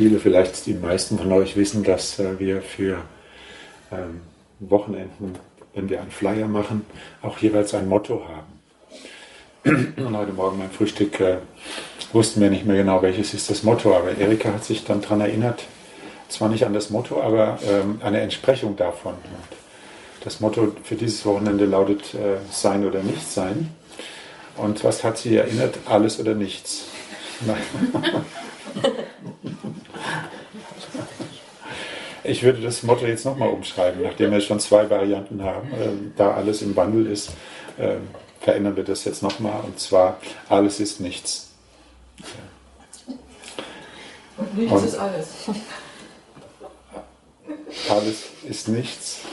viele, vielleicht die meisten von euch wissen, dass wir für Wochenenden, wenn wir einen Flyer machen, auch jeweils ein Motto haben. Und heute Morgen beim Frühstück wussten wir nicht mehr genau, welches ist das Motto, aber Erika hat sich dann daran erinnert, zwar nicht an das Motto, aber eine Entsprechung davon. Und das Motto für dieses Wochenende lautet Sein oder Nichtsein. Und was hat sie erinnert? Alles oder nichts. Ich würde das Motto jetzt nochmal umschreiben, nachdem wir schon 2 Varianten haben. Da alles im Wandel ist, verändern wir das jetzt nochmal. Und zwar, alles ist nichts. Und nichts ist alles. Alles ist nichts.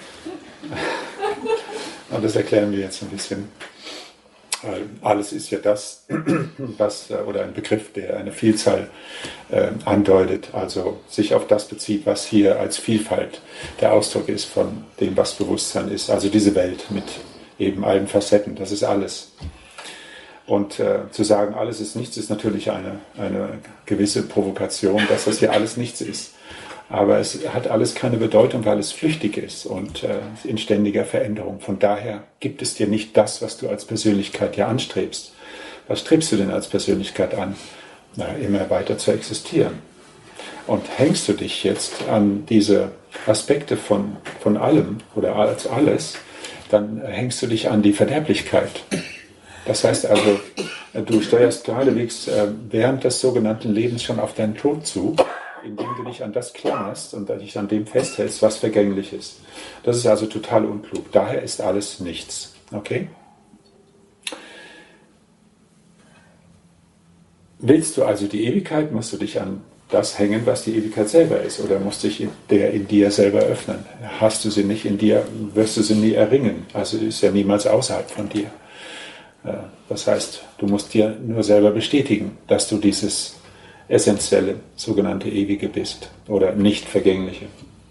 Und das erklären wir jetzt ein bisschen. Alles ist ja das, was, oder ein Begriff, der eine Vielzahl andeutet, also sich auf das bezieht, was hier als Vielfalt der Ausdruck ist von dem, was Bewusstsein ist. Also diese Welt mit eben allen Facetten, das ist alles. Und zu sagen, alles ist nichts, ist natürlich eine gewisse Provokation, dass das hier alles nichts ist. Aber es hat alles keine Bedeutung, weil es flüchtig ist und in ständiger Veränderung. Von daher gibt es dir nicht das, was du als Persönlichkeit ja anstrebst. Was strebst du denn als Persönlichkeit an? Na, immer weiter zu existieren. Und hängst du dich jetzt an diese Aspekte von allem oder als alles, dann hängst du dich an die Verderblichkeit. Das heißt also, du steuerst geradewegs während des sogenannten Lebens schon auf deinen Tod zu, indem du dich an das klammerst und dich an dem festhältst, was vergänglich ist. Das ist also total unklug. Daher ist alles nichts. Okay? Willst du also die Ewigkeit, musst du dich an das hängen, was die Ewigkeit selber ist, oder musst dich in dir selber öffnen. Hast du sie nicht in dir, wirst du sie nie erringen. Also ist ja niemals außerhalb von dir. Das heißt, du musst dir nur selber bestätigen, dass du dieses essentielle, sogenannte Ewige bist oder nicht Vergängliche.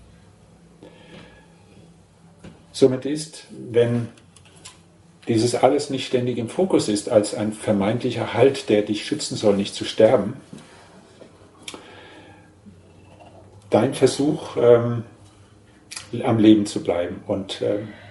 Somit ist, wenn dieses alles nicht ständig im Fokus ist, als ein vermeintlicher Halt, der dich schützen soll, nicht zu sterben, dein Versuch, am Leben zu bleiben. Und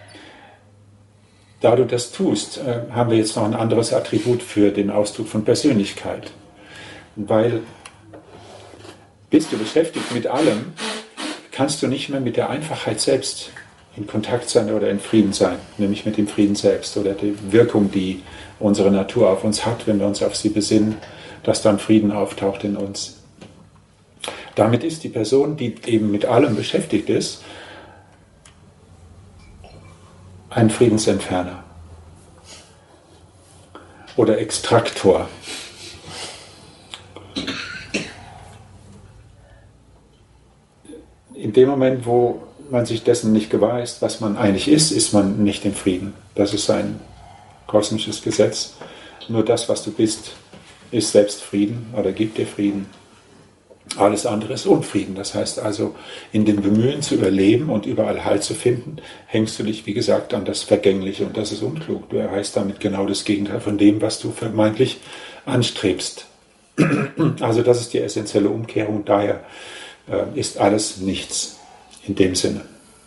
da du das tust, haben wir jetzt noch ein anderes Attribut für den Ausdruck von Persönlichkeit. Weil bist du beschäftigt mit allem, kannst du nicht mehr mit der Einfachheit selbst in Kontakt sein oder in Frieden sein, nämlich mit dem Frieden selbst oder der Wirkung, die unsere Natur auf uns hat, wenn wir uns auf sie besinnen, dass dann Frieden auftaucht in uns. Damit ist die Person, die eben mit allem beschäftigt ist, ein Friedensentferner oder Extraktor. In dem Moment, wo man sich dessen nicht gewahr ist, was man eigentlich ist, ist man nicht im Frieden. Das ist ein kosmisches Gesetz. Nur das, was du bist, ist selbst Frieden oder gibt dir Frieden. Alles andere ist Unfrieden. Das heißt also, in dem Bemühen zu überleben und überall Halt zu finden, hängst du dich, wie gesagt, an das Vergängliche und das ist unklug. Du erreichst damit genau das Gegenteil von dem, was du vermeintlich anstrebst. Also das ist die essentielle Umkehrung. Daher ist alles nichts in dem Sinne.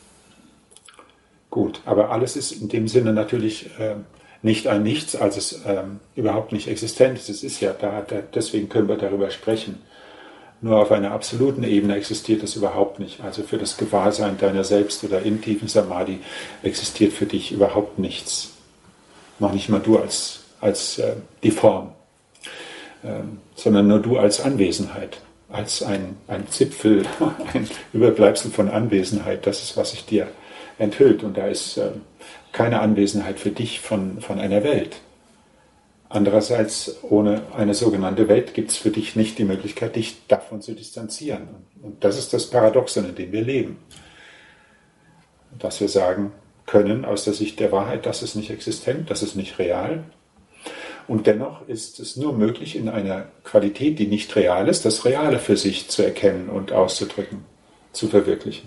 Gut, aber alles ist in dem Sinne natürlich nicht ein Nichts, als es überhaupt nicht existent ist. Es ist ja da, deswegen können wir darüber sprechen. Nur auf einer absoluten Ebene existiert es überhaupt nicht. Also für das Gewahrsein deiner selbst oder in tiefen Samadhi existiert für dich überhaupt nichts. Noch nicht mal du als die Form, sondern nur du als Anwesenheit, als ein Zipfel, ein Überbleibsel von Anwesenheit. Das ist, was sich dir enthüllt. Und da ist keine Anwesenheit für dich von einer Welt. Andererseits, ohne eine sogenannte Welt gibt es für dich nicht die Möglichkeit, dich davon zu distanzieren. Und das ist das Paradoxon, in dem wir leben. Dass wir sagen können, aus der Sicht der Wahrheit, das ist nicht existent, das ist nicht real. Und dennoch ist es nur möglich, in einer Qualität, die nicht real ist, das Reale für sich zu erkennen und auszudrücken, zu verwirklichen.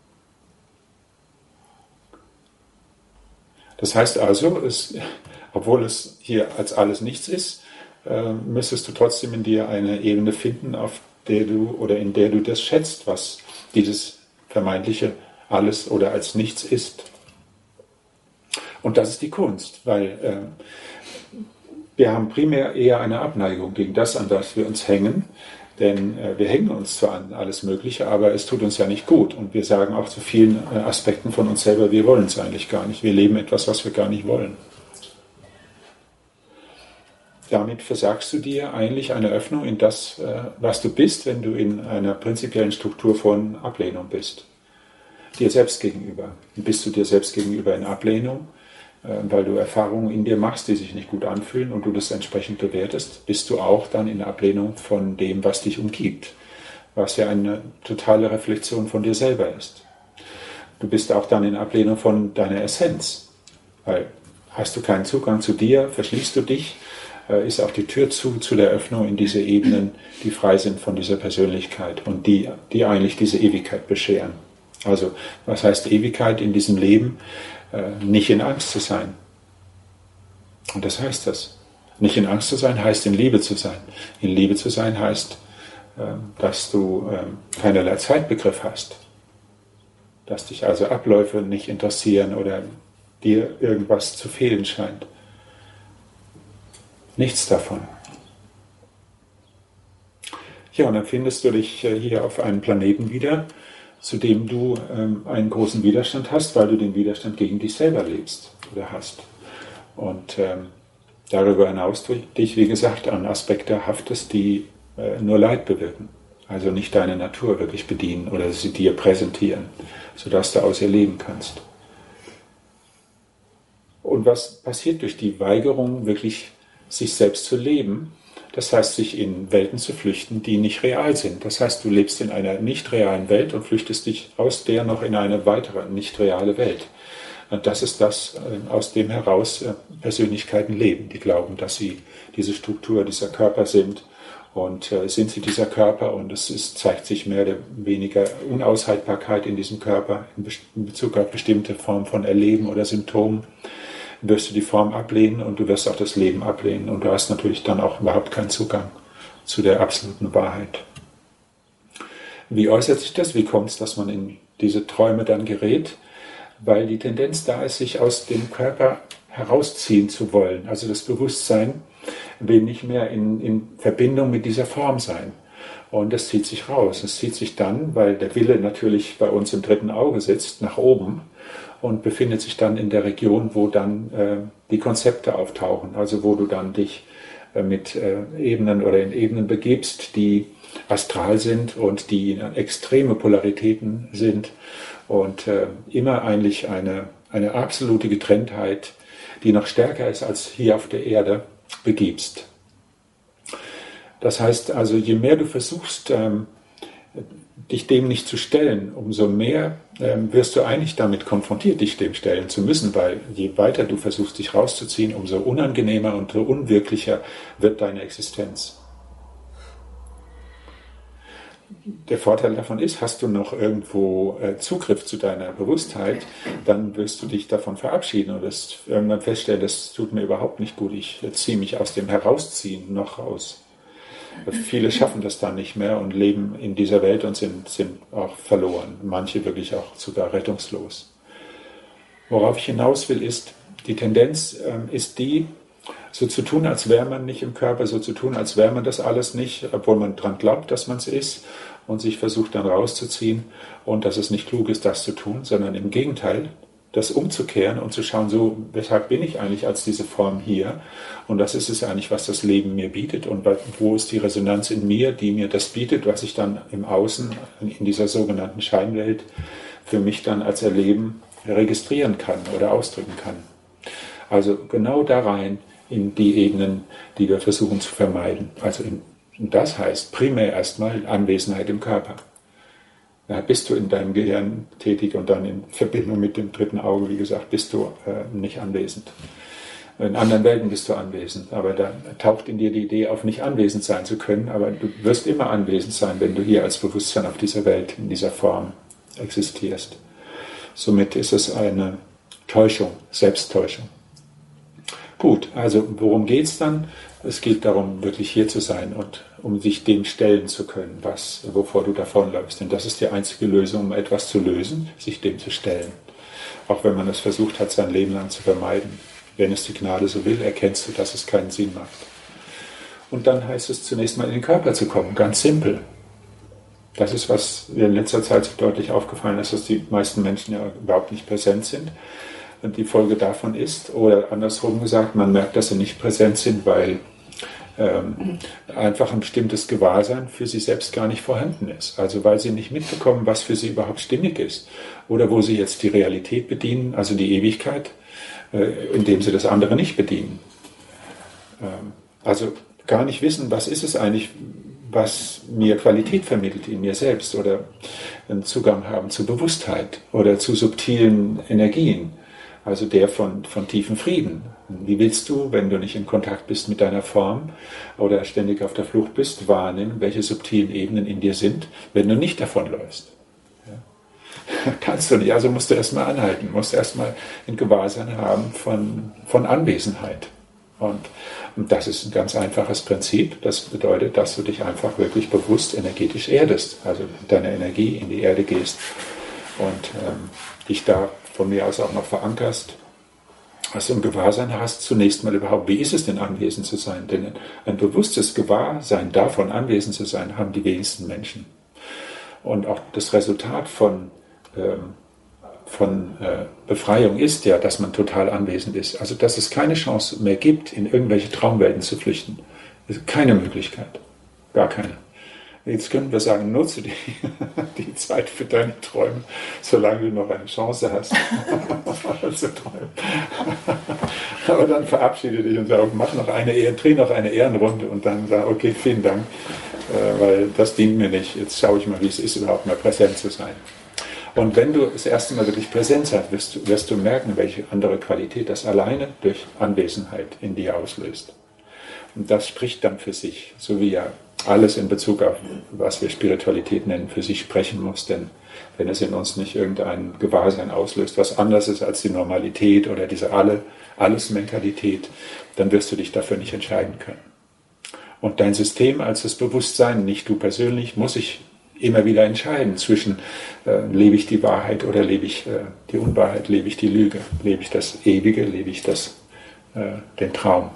Das heißt also, obwohl es hier als alles nichts ist, müsstest du trotzdem in dir eine Ebene finden, auf in der du das schätzt, was dieses vermeintliche alles oder als nichts ist. Und das ist die Kunst, weil wir haben primär eher eine Abneigung gegen das, an das wir uns hängen, denn wir hängen uns zwar an alles Mögliche, aber es tut uns ja nicht gut. Und wir sagen auch zu vielen Aspekten von uns selber, wir wollen es eigentlich gar nicht. Wir leben etwas, was wir gar nicht wollen. Damit versagst du dir eigentlich eine Öffnung in das, was du bist, wenn du in einer prinzipiellen Struktur von Ablehnung bist. Dir selbst gegenüber. Bist du dir selbst gegenüber in Ablehnung, weil du Erfahrungen in dir machst, die sich nicht gut anfühlen und du das entsprechend bewertest, bist du auch dann in Ablehnung von dem, was dich umgibt, was ja eine totale Reflexion von dir selber ist. Du bist auch dann in Ablehnung von deiner Essenz, weil hast du keinen Zugang zu dir, verschließt du dich, ist auch die Tür zu der Öffnung in diese Ebenen, die frei sind von dieser Persönlichkeit und die eigentlich diese Ewigkeit bescheren. Also, was heißt Ewigkeit in diesem Leben? Nicht in Angst zu sein. Und das heißt das. Nicht in Angst zu sein, heißt in Liebe zu sein. In Liebe zu sein heißt, dass du keinerlei Zeitbegriff hast. Dass dich also Abläufe nicht interessieren oder dir irgendwas zu fehlen scheint. Nichts davon. Ja, und dann findest du dich hier auf einem Planeten wieder, zu dem du einen großen Widerstand hast, weil du den Widerstand gegen dich selber lebst oder hast. Und darüber hinaus du dich, wie gesagt, an Aspekte haftest, die nur Leid bewirken. Also nicht deine Natur wirklich bedienen oder sie dir präsentieren, sodass du aus ihr leben kannst. Und was passiert durch die Weigerung, wirklich sich selbst zu leben? Das heißt, sich in Welten zu flüchten, die nicht real sind. Das heißt, du lebst in einer nicht realen Welt und flüchtest dich aus der noch in eine weitere, nicht reale Welt. Und das ist das, aus dem heraus Persönlichkeiten leben, die glauben, dass sie diese Struktur, dieser Körper sind. Und sind sie dieser Körper und zeigt sich mehr oder weniger Unaushaltbarkeit in diesem Körper in Bezug auf bestimmte Formen von Erleben oder Symptomen, wirst du die Form ablehnen und du wirst auch das Leben ablehnen. Und du hast natürlich dann auch überhaupt keinen Zugang zu der absoluten Wahrheit. Wie äußert sich das? Wie kommt es, dass man in diese Träume dann gerät? Weil die Tendenz da ist, sich aus dem Körper herausziehen zu wollen. Also das Bewusstsein will nicht mehr in Verbindung mit dieser Form sein. Und das zieht sich raus. Es zieht sich dann, weil der Wille natürlich bei uns im dritten Auge sitzt, nach oben und befindet sich dann in der Region, wo dann die Konzepte auftauchen. Also wo du dann dich mit Ebenen oder in Ebenen begibst, die astral sind und die in extreme Polaritäten sind und immer eigentlich eine absolute Getrenntheit, die noch stärker ist als hier auf der Erde, begibst. Das heißt also, je mehr du versuchst, dich dem nicht zu stellen, umso mehr wirst du eigentlich damit konfrontiert, dich dem stellen zu müssen, weil je weiter du versuchst, dich rauszuziehen, umso unangenehmer und so unwirklicher wird deine Existenz. Der Vorteil davon ist, hast du noch irgendwo Zugriff zu deiner Bewusstheit, dann wirst du dich davon verabschieden und irgendwann feststellen, das tut mir überhaupt nicht gut, ich ziehe mich aus dem Herausziehen noch raus. Viele schaffen das dann nicht mehr und leben in dieser Welt und sind auch verloren. Manche wirklich auch sogar rettungslos. Worauf ich hinaus will, ist, die Tendenz ist die, so zu tun, als wäre man nicht im Körper, so zu tun, als wäre man das alles nicht, obwohl man daran glaubt, dass man es ist und sich versucht dann rauszuziehen und dass es nicht klug ist, das zu tun, sondern im Gegenteil, das umzukehren und zu schauen, so, weshalb bin ich eigentlich als diese Form hier? Und das ist es eigentlich, was das Leben mir bietet und wo ist die Resonanz in mir, die mir das bietet, was ich dann im Außen, in dieser sogenannten Scheinwelt, für mich dann als Erleben registrieren kann oder ausdrücken kann. Also genau da rein in die Ebenen, die wir versuchen zu vermeiden. Also und das heißt primär erstmal Anwesenheit im Körper. Da bist du in deinem Gehirn tätig und dann in Verbindung mit dem dritten Auge, wie gesagt, bist du nicht anwesend. In anderen Welten bist du anwesend, aber da taucht in dir die Idee auf, nicht anwesend sein zu können, aber du wirst immer anwesend sein, wenn du hier als Bewusstsein auf dieser Welt, in dieser Form existierst. Somit ist es eine Täuschung, Selbsttäuschung. Gut, also worum geht es dann? Es geht darum, wirklich hier zu sein und um sich dem stellen zu können, wovor du davonläufst. Denn das ist die einzige Lösung, um etwas zu lösen, sich dem zu stellen. Auch wenn man es versucht hat, sein Leben lang zu vermeiden. Wenn es die Gnade so will, erkennst du, dass es keinen Sinn macht. Und dann heißt es, zunächst mal in den Körper zu kommen, ganz simpel. Das ist, was mir in letzter Zeit so deutlich aufgefallen ist, dass die meisten Menschen ja überhaupt nicht präsent sind. Und die Folge davon ist, oder andersrum gesagt, man merkt, dass sie nicht präsent sind, weil einfach ein bestimmtes Gewahrsein für sie selbst gar nicht vorhanden ist. Also weil sie nicht mitbekommen, was für sie überhaupt stimmig ist. Oder wo sie jetzt die Realität bedienen, also die Ewigkeit, indem sie das andere nicht bedienen. Also gar nicht wissen, was ist es eigentlich, was mir Qualität vermittelt in mir selbst, oder einen Zugang haben zu Bewusstheit oder zu subtilen Energien, also der von tiefem Frieden. Wie willst du, wenn du nicht in Kontakt bist mit deiner Form oder ständig auf der Flucht bist, wahrnehmen, welche subtilen Ebenen in dir sind, wenn du nicht davonläufst? Ja. Kannst du nicht, also musst du erstmal anhalten, musst erstmal ein Gewahrsein haben von Anwesenheit. Und das ist ein ganz einfaches Prinzip. Das bedeutet, dass du dich einfach wirklich bewusst energetisch erdest, also mit deiner Energie in die Erde gehst und dich da von mir aus auch noch verankerst, dass du ein Gewahrsein hast, zunächst mal überhaupt, wie ist es denn, anwesend zu sein? Denn ein bewusstes Gewahrsein davon, anwesend zu sein, haben die wenigsten Menschen. Und auch das Resultat von Befreiung ist ja, dass man total anwesend ist. Also, dass es keine Chance mehr gibt, in irgendwelche Traumwelten zu flüchten. Keine Möglichkeit. Gar keine. Jetzt können wir sagen, nutze die Zeit für deine Träume, solange du noch eine Chance hast, zu träumen. Aber dann verabschiede dich und sag, dreh noch eine Ehrenrunde und dann sag, okay, vielen Dank, weil das dient mir nicht. Jetzt schaue ich mal, wie es ist, überhaupt mal präsent zu sein. Und wenn du das erste Mal wirklich Präsenz hast, wirst du merken, welche andere Qualität das alleine durch Anwesenheit in dir auslöst. Und das spricht dann für sich, so wie ja alles in Bezug auf, was wir Spiritualität nennen, für sich sprechen muss. Denn wenn es in uns nicht irgendein Gewahrsein auslöst, was anders ist als die Normalität oder diese Alles-Mentalität, dann wirst du dich dafür nicht entscheiden können. Und dein System als das Bewusstsein, nicht du persönlich, muss sich immer wieder entscheiden zwischen lebe ich die Wahrheit oder lebe ich die Unwahrheit, lebe ich die Lüge, lebe ich das Ewige, lebe ich den Traum.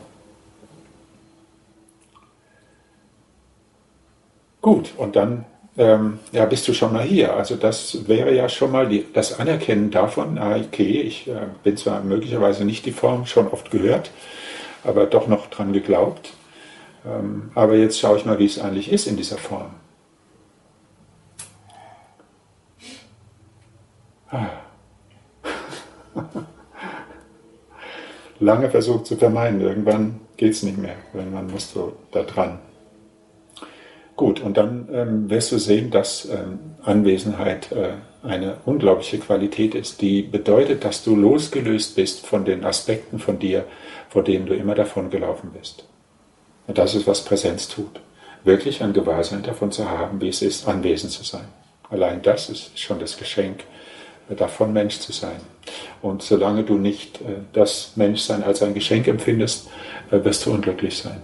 Gut, und dann bist du schon mal hier. Also das wäre ja schon mal das Anerkennen davon, okay, ich bin zwar möglicherweise nicht die Form, schon oft gehört, aber doch noch dran geglaubt. Aber jetzt schaue ich mal, wie es eigentlich ist in dieser Form. Lange versucht zu vermeiden, irgendwann geht es nicht mehr, irgendwann musst du da dran. Gut, und dann wirst du sehen, dass Anwesenheit eine unglaubliche Qualität ist, die bedeutet, dass du losgelöst bist von den Aspekten von dir, vor denen du immer davon gelaufen bist. Und das ist, was Präsenz tut. Wirklich ein Gewahrsein davon zu haben, wie es ist, anwesend zu sein. Allein das ist schon das Geschenk, davon Mensch zu sein. Und solange du nicht das Menschsein als ein Geschenk empfindest, wirst du unglücklich sein.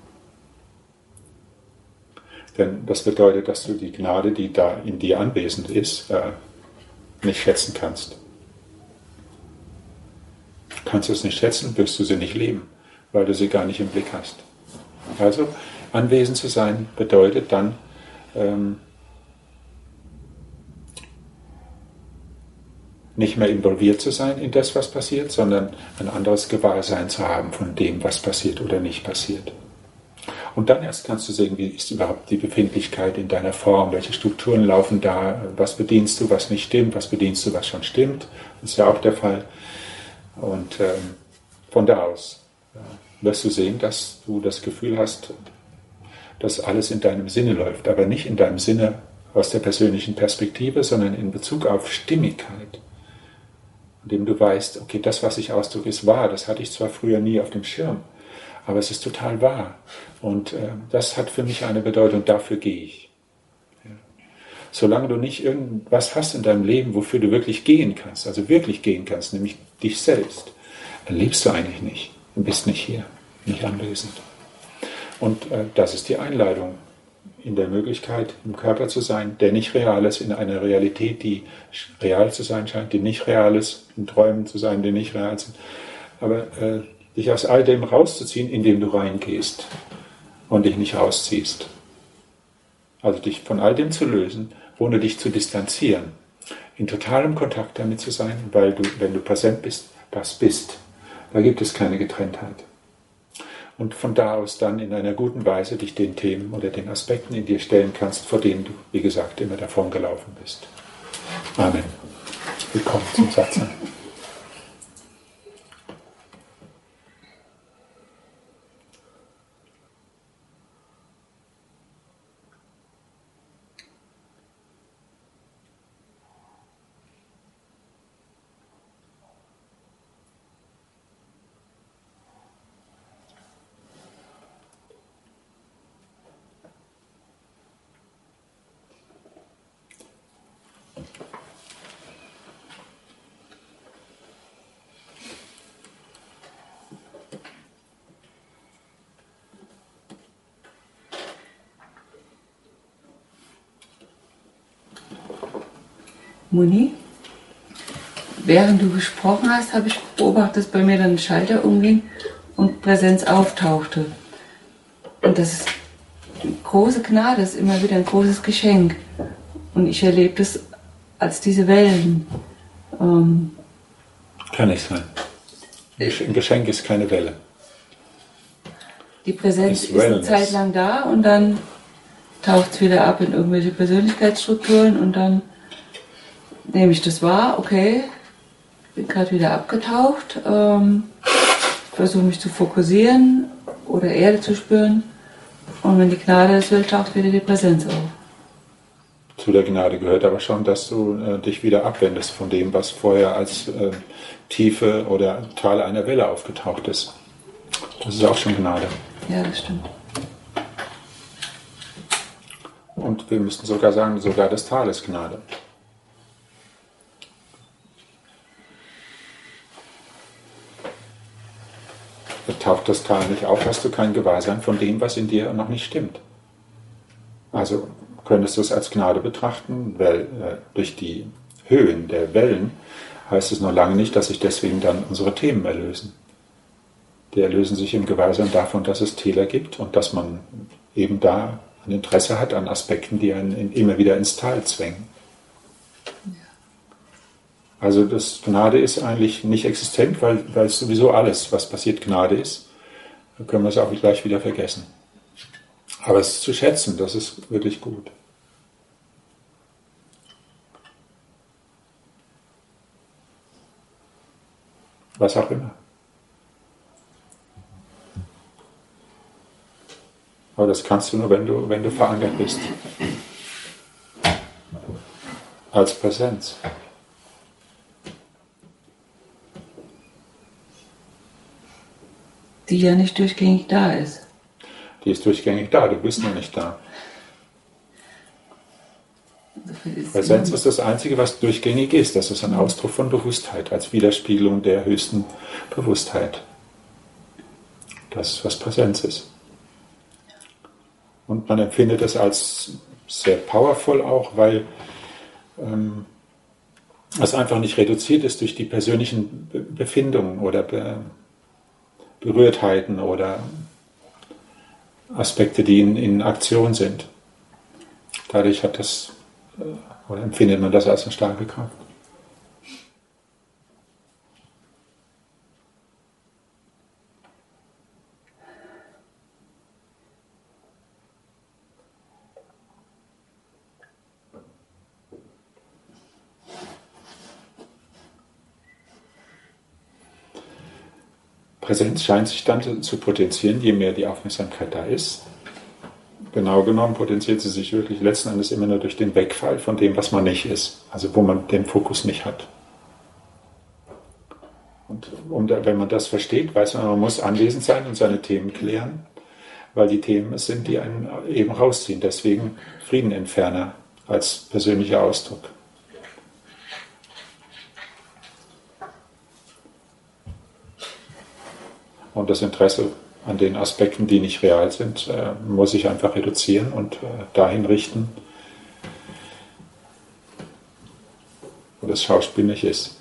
Denn das bedeutet, dass du die Gnade, die da in dir anwesend ist, nicht schätzen kannst. Kannst du es nicht schätzen, wirst du sie nicht leben, weil du sie gar nicht im Blick hast. Also, anwesend zu sein bedeutet dann, nicht mehr involviert zu sein in das, was passiert, sondern ein anderes Gewahrsein zu haben von dem, was passiert oder nicht passiert. Und dann erst kannst du sehen, wie ist überhaupt die Befindlichkeit in deiner Form, welche Strukturen laufen da, was bedienst du, was nicht stimmt, was bedienst du, was schon stimmt. Das ist ja auch der Fall. Und von da aus wirst du sehen, dass du das Gefühl hast, dass alles in deinem Sinne läuft, aber nicht in deinem Sinne aus der persönlichen Perspektive, sondern in Bezug auf Stimmigkeit. Indem du weißt, okay, das, was ich ausdrücke, ist wahr. Das hatte ich zwar früher nie auf dem Schirm, aber es ist total wahr. Und das hat für mich eine Bedeutung, dafür gehe ich. Ja. Solange du nicht irgendwas hast in deinem Leben, wofür du wirklich gehen kannst, also wirklich gehen kannst, nämlich dich selbst, dann lebst du eigentlich nicht. Du bist nicht hier, nicht anwesend. Und das ist die Einladung, in der Möglichkeit, im Körper zu sein, der nicht real ist, in einer Realität, die real zu sein scheint, die nicht real ist, in Träumen zu sein, die nicht real sind. Aber dich aus all dem rauszuziehen, indem du reingehst und dich nicht rausziehst. Also dich von all dem zu lösen, ohne dich zu distanzieren. In totalem Kontakt damit zu sein, weil du, wenn du präsent bist, das bist. Da gibt es keine Getrenntheit. Und von da aus dann in einer guten Weise dich den Themen oder den Aspekten in dir stellen kannst, vor denen du, wie gesagt, immer davon gelaufen bist. Amen. Willkommen zum Satsang. Moni, während du gesprochen hast, habe ich beobachtet, dass bei mir dann ein Schalter umging und Präsenz auftauchte. Und das ist eine große Gnade, das ist immer wieder ein großes Geschenk. Und ich erlebe das als diese Wellen. Kann nicht sein. Ein Geschenk ist keine Welle. Die Präsenz ist eine Zeit lang da und dann taucht es wieder ab in irgendwelche Persönlichkeitsstrukturen und dann nehme ich das wahr, okay, bin gerade wieder abgetaucht, versuche mich zu fokussieren oder Erde zu spüren und wenn die Gnade es will, taucht wieder die Präsenz auf. Zu der Gnade gehört aber schon, dass du dich wieder abwendest von dem, was vorher als Tiefe oder Tal einer Welle aufgetaucht ist. Das ist auch schon Gnade. Ja, das stimmt. Und wir müssten sogar sagen, sogar das Tal ist Gnade. Taucht das Tal nicht auf, hast du kein Gewahrsein von dem, was in dir noch nicht stimmt. Also könntest du es als Gnade betrachten, weil durch die Höhen der Wellen heißt es noch lange nicht, dass sich deswegen dann unsere Themen erlösen. Die erlösen sich im Gewahrsein davon, dass es Täler gibt und dass man eben da ein Interesse hat an Aspekten, die einen immer wieder ins Tal zwängen. Also das Gnade ist eigentlich nicht existent, weil es sowieso alles, was passiert, Gnade ist. Dann können wir es auch gleich wieder vergessen. Aber es ist zu schätzen, das ist wirklich gut. Was auch immer. Aber das kannst du nur, wenn du verankert bist. Als Präsenz. Die ja nicht durchgängig da ist. Die ist durchgängig da, du bist noch nicht da. Präsenz ist das Einzige, was durchgängig ist. Das ist ein Ausdruck von Bewusstheit, als Widerspiegelung der höchsten Bewusstheit. Das ist, was Präsenz ist. Und man empfindet es als sehr powerful auch, weil es einfach nicht reduziert ist durch die persönlichen Befindungen oder Berührtheiten oder Aspekte, die in Aktion sind. Dadurch hat das, oder empfindet man das als eine starke Kraft. Präsenz scheint sich dann zu potenzieren, je mehr die Aufmerksamkeit da ist. Genau genommen potenziert sie sich wirklich letzten Endes immer nur durch den Wegfall von dem, was man nicht ist, also wo man den Fokus nicht hat. Und wenn man das versteht, weiß man muss anwesend sein und seine Themen klären, weil die Themen es sind, die einen eben rausziehen. Deswegen Friedenentferner als persönlicher Ausdruck. Und das Interesse an den Aspekten, die nicht real sind, muss ich einfach reduzieren und dahin richten, wo das Schauspiel nicht ist.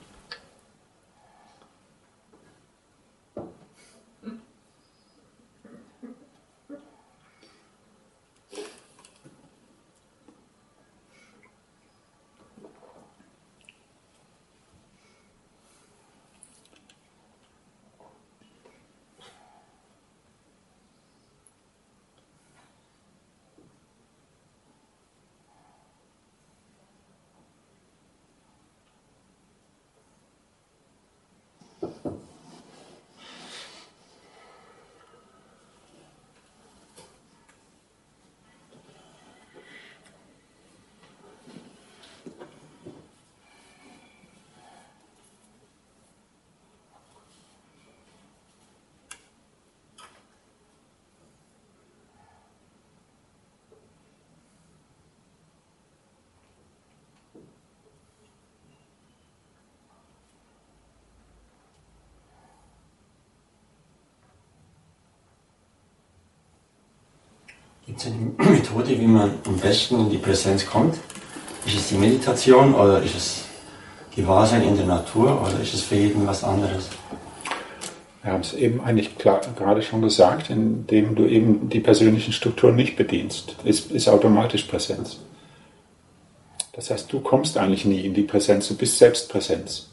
Gibt es eine Methode, wie man am besten in die Präsenz kommt? Ist es die Meditation oder ist es Gewahrsein in der Natur oder ist es für jeden was anderes? Wir haben es eben eigentlich gerade schon gesagt, indem du eben die persönlichen Strukturen nicht bedienst, ist automatisch Präsenz. Das heißt, du kommst eigentlich nie in die Präsenz, du bist selbst Präsenz.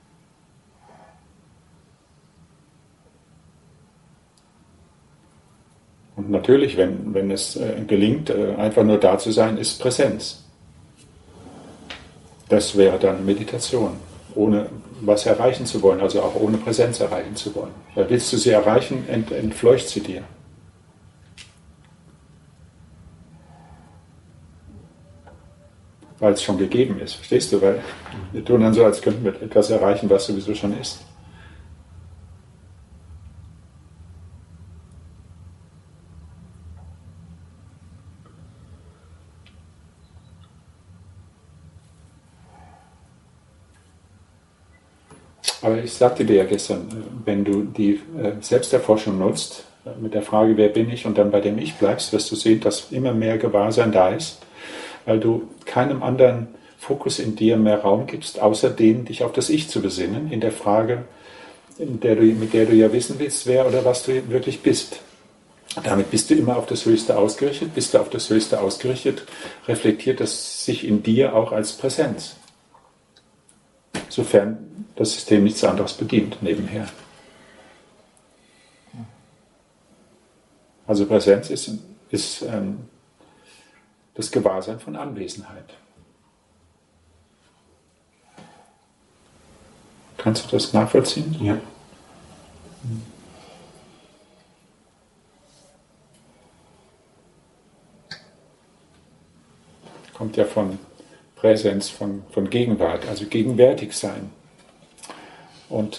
Und natürlich, wenn es gelingt, einfach nur da zu sein, ist Präsenz. Das wäre dann Meditation, ohne was erreichen zu wollen, also auch ohne Präsenz erreichen zu wollen. Weil willst du sie erreichen, entfleucht sie dir. Weil es schon gegeben ist, verstehst du? Weil wir tun dann so, als könnten wir etwas erreichen, was sowieso schon ist. Aber ich sagte dir ja gestern, wenn du die Selbsterforschung nutzt, mit der Frage, wer bin ich, und dann bei dem Ich bleibst, wirst du sehen, dass immer mehr Gewahrsein da ist, weil du keinem anderen Fokus in dir mehr Raum gibst, außer den, dich auf das Ich zu besinnen, in der Frage, mit der du ja wissen willst, wer oder was du wirklich bist. Damit bist du immer auf das Höchste ausgerichtet. Bist du auf das Höchste ausgerichtet, reflektiert das sich in dir auch als Präsenz. Sofern das System nichts anderes bedient, nebenher. Also Präsenz ist das Gewahrsein von Anwesenheit. Kannst du das nachvollziehen? Ja. Kommt ja von Präsenz, von Gegenwart, also gegenwärtig sein. Und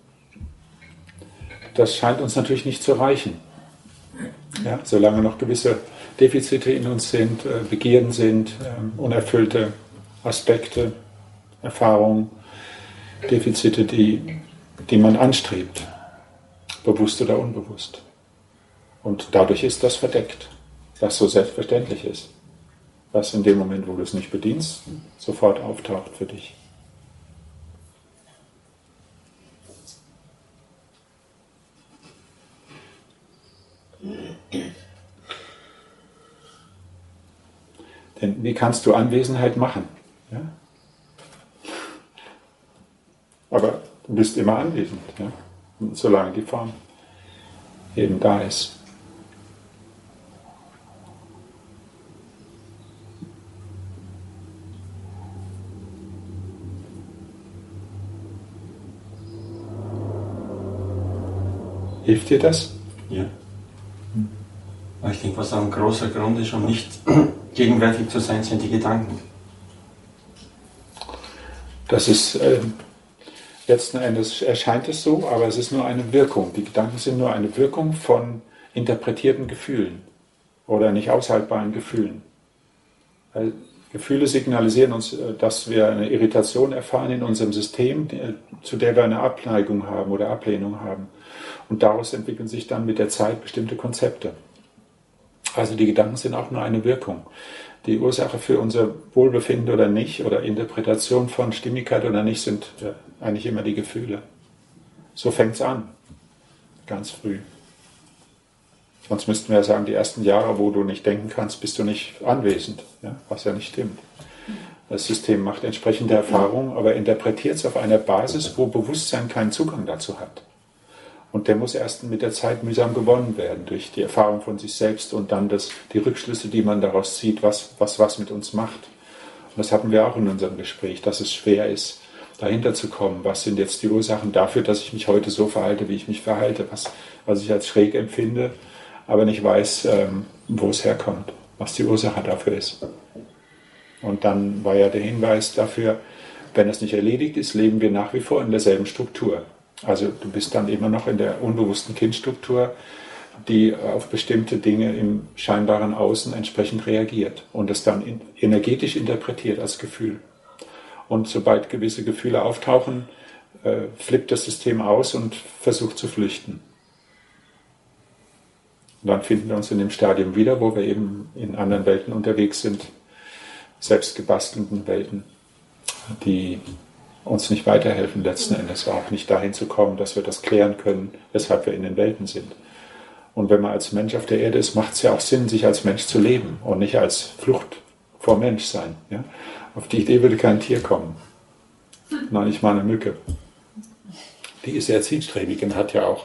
das scheint uns natürlich nicht zu reichen. Ja, solange noch gewisse Defizite in uns sind, Begierden sind, unerfüllte Aspekte, Erfahrungen, Defizite, die man anstrebt, bewusst oder unbewusst. Und dadurch ist das verdeckt, was so selbstverständlich ist, was in dem Moment, wo du es nicht bedienst, sofort auftaucht für dich. Denn wie kannst du Anwesenheit machen? Ja? Aber du bist immer anwesend, ja? Solange die Form eben da ist. Hilft dir das? Ja. Ich denke, was ein großer Grund ist, um nicht gegenwärtig zu sein, sind die Gedanken. Das ist, letzten Endes erscheint es so, aber es ist nur eine Wirkung. Die Gedanken sind nur eine Wirkung von interpretierten Gefühlen oder nicht aushaltbaren Gefühlen. Weil Gefühle signalisieren uns, dass wir eine Irritation erfahren in unserem System, zu der wir eine Abneigung haben oder Ablehnung haben. Und daraus entwickeln sich dann mit der Zeit bestimmte Konzepte. Also die Gedanken sind auch nur eine Wirkung. Die Ursache für unser Wohlbefinden oder nicht oder Interpretation von Stimmigkeit oder nicht sind eigentlich immer die Gefühle. So fängt es an, ganz früh. Sonst müssten wir ja sagen, die ersten Jahre, wo du nicht denken kannst, bist du nicht anwesend, ja? Was ja nicht stimmt. Das System macht entsprechende Erfahrungen, aber interpretiert es auf einer Basis, wo Bewusstsein keinen Zugang dazu hat. Und der muss erst mit der Zeit mühsam gewonnen werden, durch die Erfahrung von sich selbst und dann die Rückschlüsse, die man daraus zieht, was mit uns macht. Und das hatten wir auch in unserem Gespräch, dass es schwer ist, dahinter zu kommen. Was sind jetzt die Ursachen dafür, dass ich mich heute so verhalte, wie ich mich verhalte, was ich als schräg empfinde, aber nicht weiß, wo es herkommt, was die Ursache dafür ist. Und dann war ja der Hinweis dafür, wenn es nicht erledigt ist, leben wir nach wie vor in derselben Struktur. Also du bist dann immer noch in der unbewussten Kindstruktur, die auf bestimmte Dinge im scheinbaren Außen entsprechend reagiert und es dann energetisch interpretiert als Gefühl. Und sobald gewisse Gefühle auftauchen, flippt das System aus und versucht zu flüchten. Und dann finden wir uns in dem Stadium wieder, wo wir eben in anderen Welten unterwegs sind, selbst gebastelten Welten, die uns nicht weiterhelfen letzten Endes, auch nicht dahin zu kommen, dass wir das klären können, weshalb wir in den Welten sind. Und wenn man als Mensch auf der Erde ist, macht es ja auch Sinn, sich als Mensch zu leben und nicht als Flucht vor Menschsein. Ja? Auf die Idee würde kein Tier kommen. Noch nicht mal eine Mücke. Die ist sehr zielstrebig und hat ja auch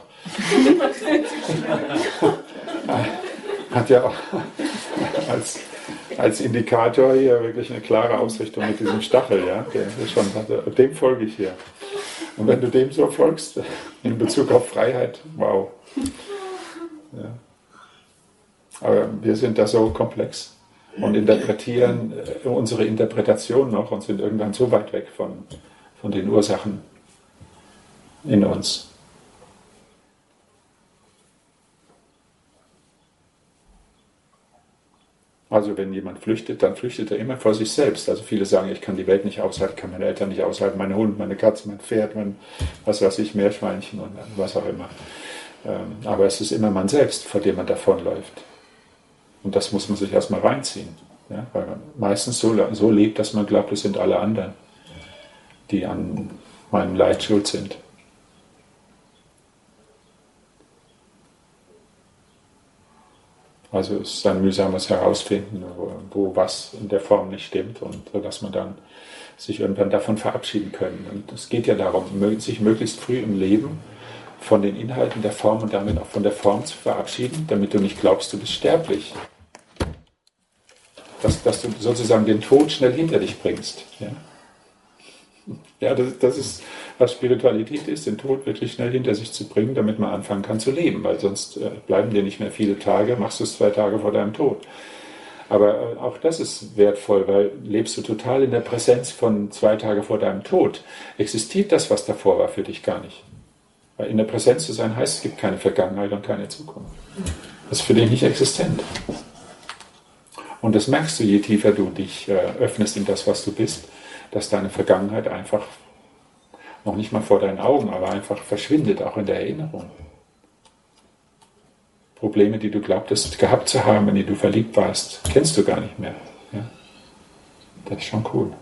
als Indikator hier wirklich eine klare Ausrichtung mit diesem Stachel, ja? Dem folge ich hier. Und wenn du dem so folgst, in Bezug auf Freiheit, wow. Ja. Aber wir sind da so komplex und interpretieren unsere Interpretation noch und sind irgendwann so weit weg von den Ursachen in uns. Also wenn jemand flüchtet, dann flüchtet er immer vor sich selbst. Also viele sagen, ich kann die Welt nicht aushalten, kann meine Eltern nicht aushalten, mein Hund, meine Katze, mein Pferd, mein was weiß ich, Meerschweinchen und was auch immer. Aber es ist immer man selbst, vor dem man davonläuft. Und das muss man sich erstmal reinziehen. Ja? Weil man meistens so lebt, dass man glaubt, es sind alle anderen, die an meinem Leid schuld sind. Also es ist ein mühsames Herausfinden, wo was in der Form nicht stimmt und so, dass man dann sich irgendwann davon verabschieden können. Und es geht ja darum, sich möglichst früh im Leben von den Inhalten der Form und damit auch von der Form zu verabschieden, damit du nicht glaubst, du bist sterblich. Dass du sozusagen den Tod schnell hinter dich bringst. Ja, das ist, was Spiritualität ist, den Tod wirklich schnell hinter sich zu bringen, damit man anfangen kann zu leben, weil sonst bleiben dir nicht mehr viele Tage, machst du es 2 Tage vor deinem Tod. Aber auch das ist wertvoll, weil lebst du total in der Präsenz von 2 Tage vor deinem Tod, existiert das, was davor war, für dich gar nicht. Weil in der Präsenz zu sein heißt, es gibt keine Vergangenheit und keine Zukunft. Das ist für dich nicht existent. Und das merkst du, je tiefer du dich öffnest in das, was du bist, dass deine Vergangenheit einfach noch nicht mal vor deinen Augen, aber einfach verschwindet, auch in der Erinnerung. Probleme, die du glaubtest gehabt zu haben, in die du verliebt warst, kennst du gar nicht mehr. Ja? Das ist schon cool.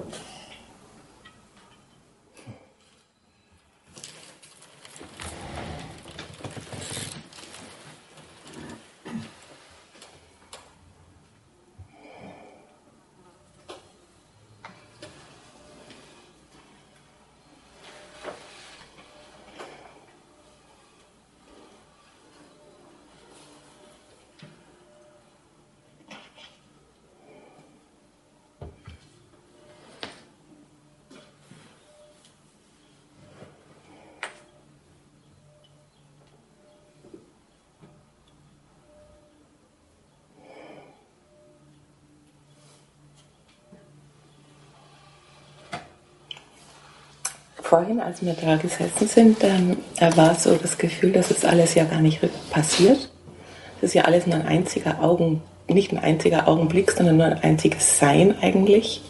Vorhin, als wir da gesessen sind, war so das Gefühl, dass es alles ja gar nicht passiert. Das ist ja alles nur ein einziger nicht ein einziger Augenblick, sondern nur ein einziges Sein eigentlich.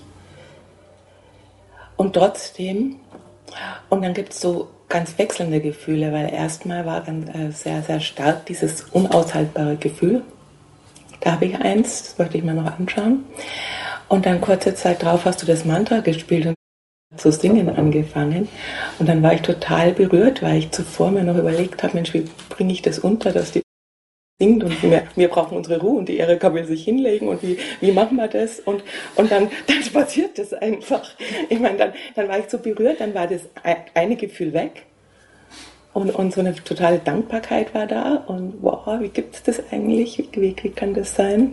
Und trotzdem, und dann gibt es so ganz wechselnde Gefühle, weil erstmal war sehr, sehr stark dieses unaushaltbare Gefühl. Da habe ich eins, das wollte ich mir noch anschauen. Und dann kurze Zeit drauf hast du das Mantra gespielt und zu singen angefangen. Und dann war ich total berührt, weil ich zuvor mir noch überlegt habe, Mensch, wie bringe ich das unter, dass die singt und wir brauchen unsere Ruhe und die Erika will sich hinlegen und wie machen wir das? Und dann passiert das einfach. Ich meine, dann war ich so berührt, dann war das eine Gefühl weg und so eine totale Dankbarkeit war da und wow, wie gibt es das eigentlich? Wie kann das sein?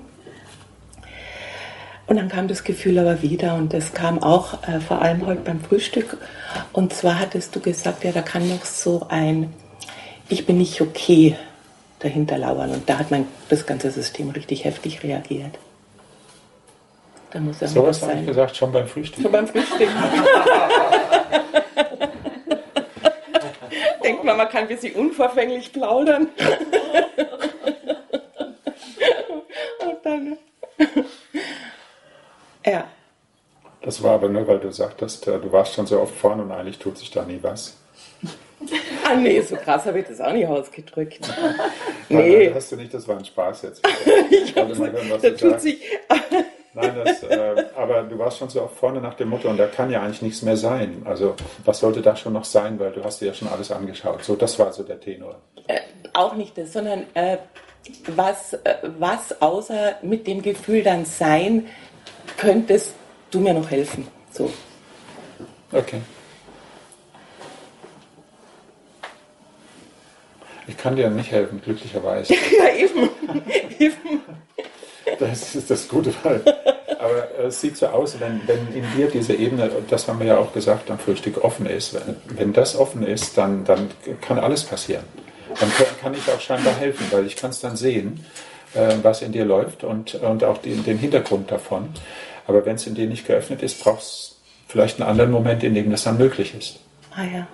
Und dann kam das Gefühl aber wieder und das kam auch vor allem heute beim Frühstück. Und zwar hattest du gesagt, ja, da kann noch so ein Ich bin nicht okay dahinter lauern. Und da hat das ganze System richtig heftig reagiert. Da muss ja so was habe ich gesagt, schon beim Frühstück. Schon beim Frühstück. Denkt man kann ein bisschen unverfänglich plaudern. Und dann... Ja. Das war aber nur, weil du sagtest, du warst schon so oft vorne und eigentlich tut sich da nie was. Ah nee, so krass habe ich das auch nicht ausgedrückt. Nee. Nein, hast du nicht, das war ein Spaß jetzt. Ich mal hören, was da tut sich... Nein, aber du warst schon so oft vorne nach dem Motto und da kann ja eigentlich nichts mehr sein. Also was sollte da schon noch sein, weil du hast dir ja schon alles angeschaut. So, das war so der Tenor. Auch nicht das, sondern was außer mit dem Gefühl dann sein, könntest du mir noch helfen. So. Okay. Ich kann dir nicht helfen, glücklicherweise. Ja, eben. Das ist das Gute, aber es sieht so aus, wenn in dir diese Ebene, das haben wir ja auch gesagt, am Frühstück offen ist. Wenn das offen ist, dann kann alles passieren. Dann kann ich auch scheinbar helfen, weil ich kann es dann sehen, was in dir läuft und auch den Hintergrund davon. Aber wenn es in dir nicht geöffnet ist, braucht es vielleicht einen anderen Moment, in dem das dann möglich ist. Ah ja.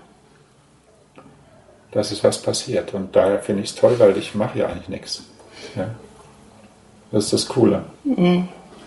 Dass es was passiert. Und daher finde ich es toll, weil ich mache ja eigentlich nichts. Ja. Das ist das Coole. Mhm.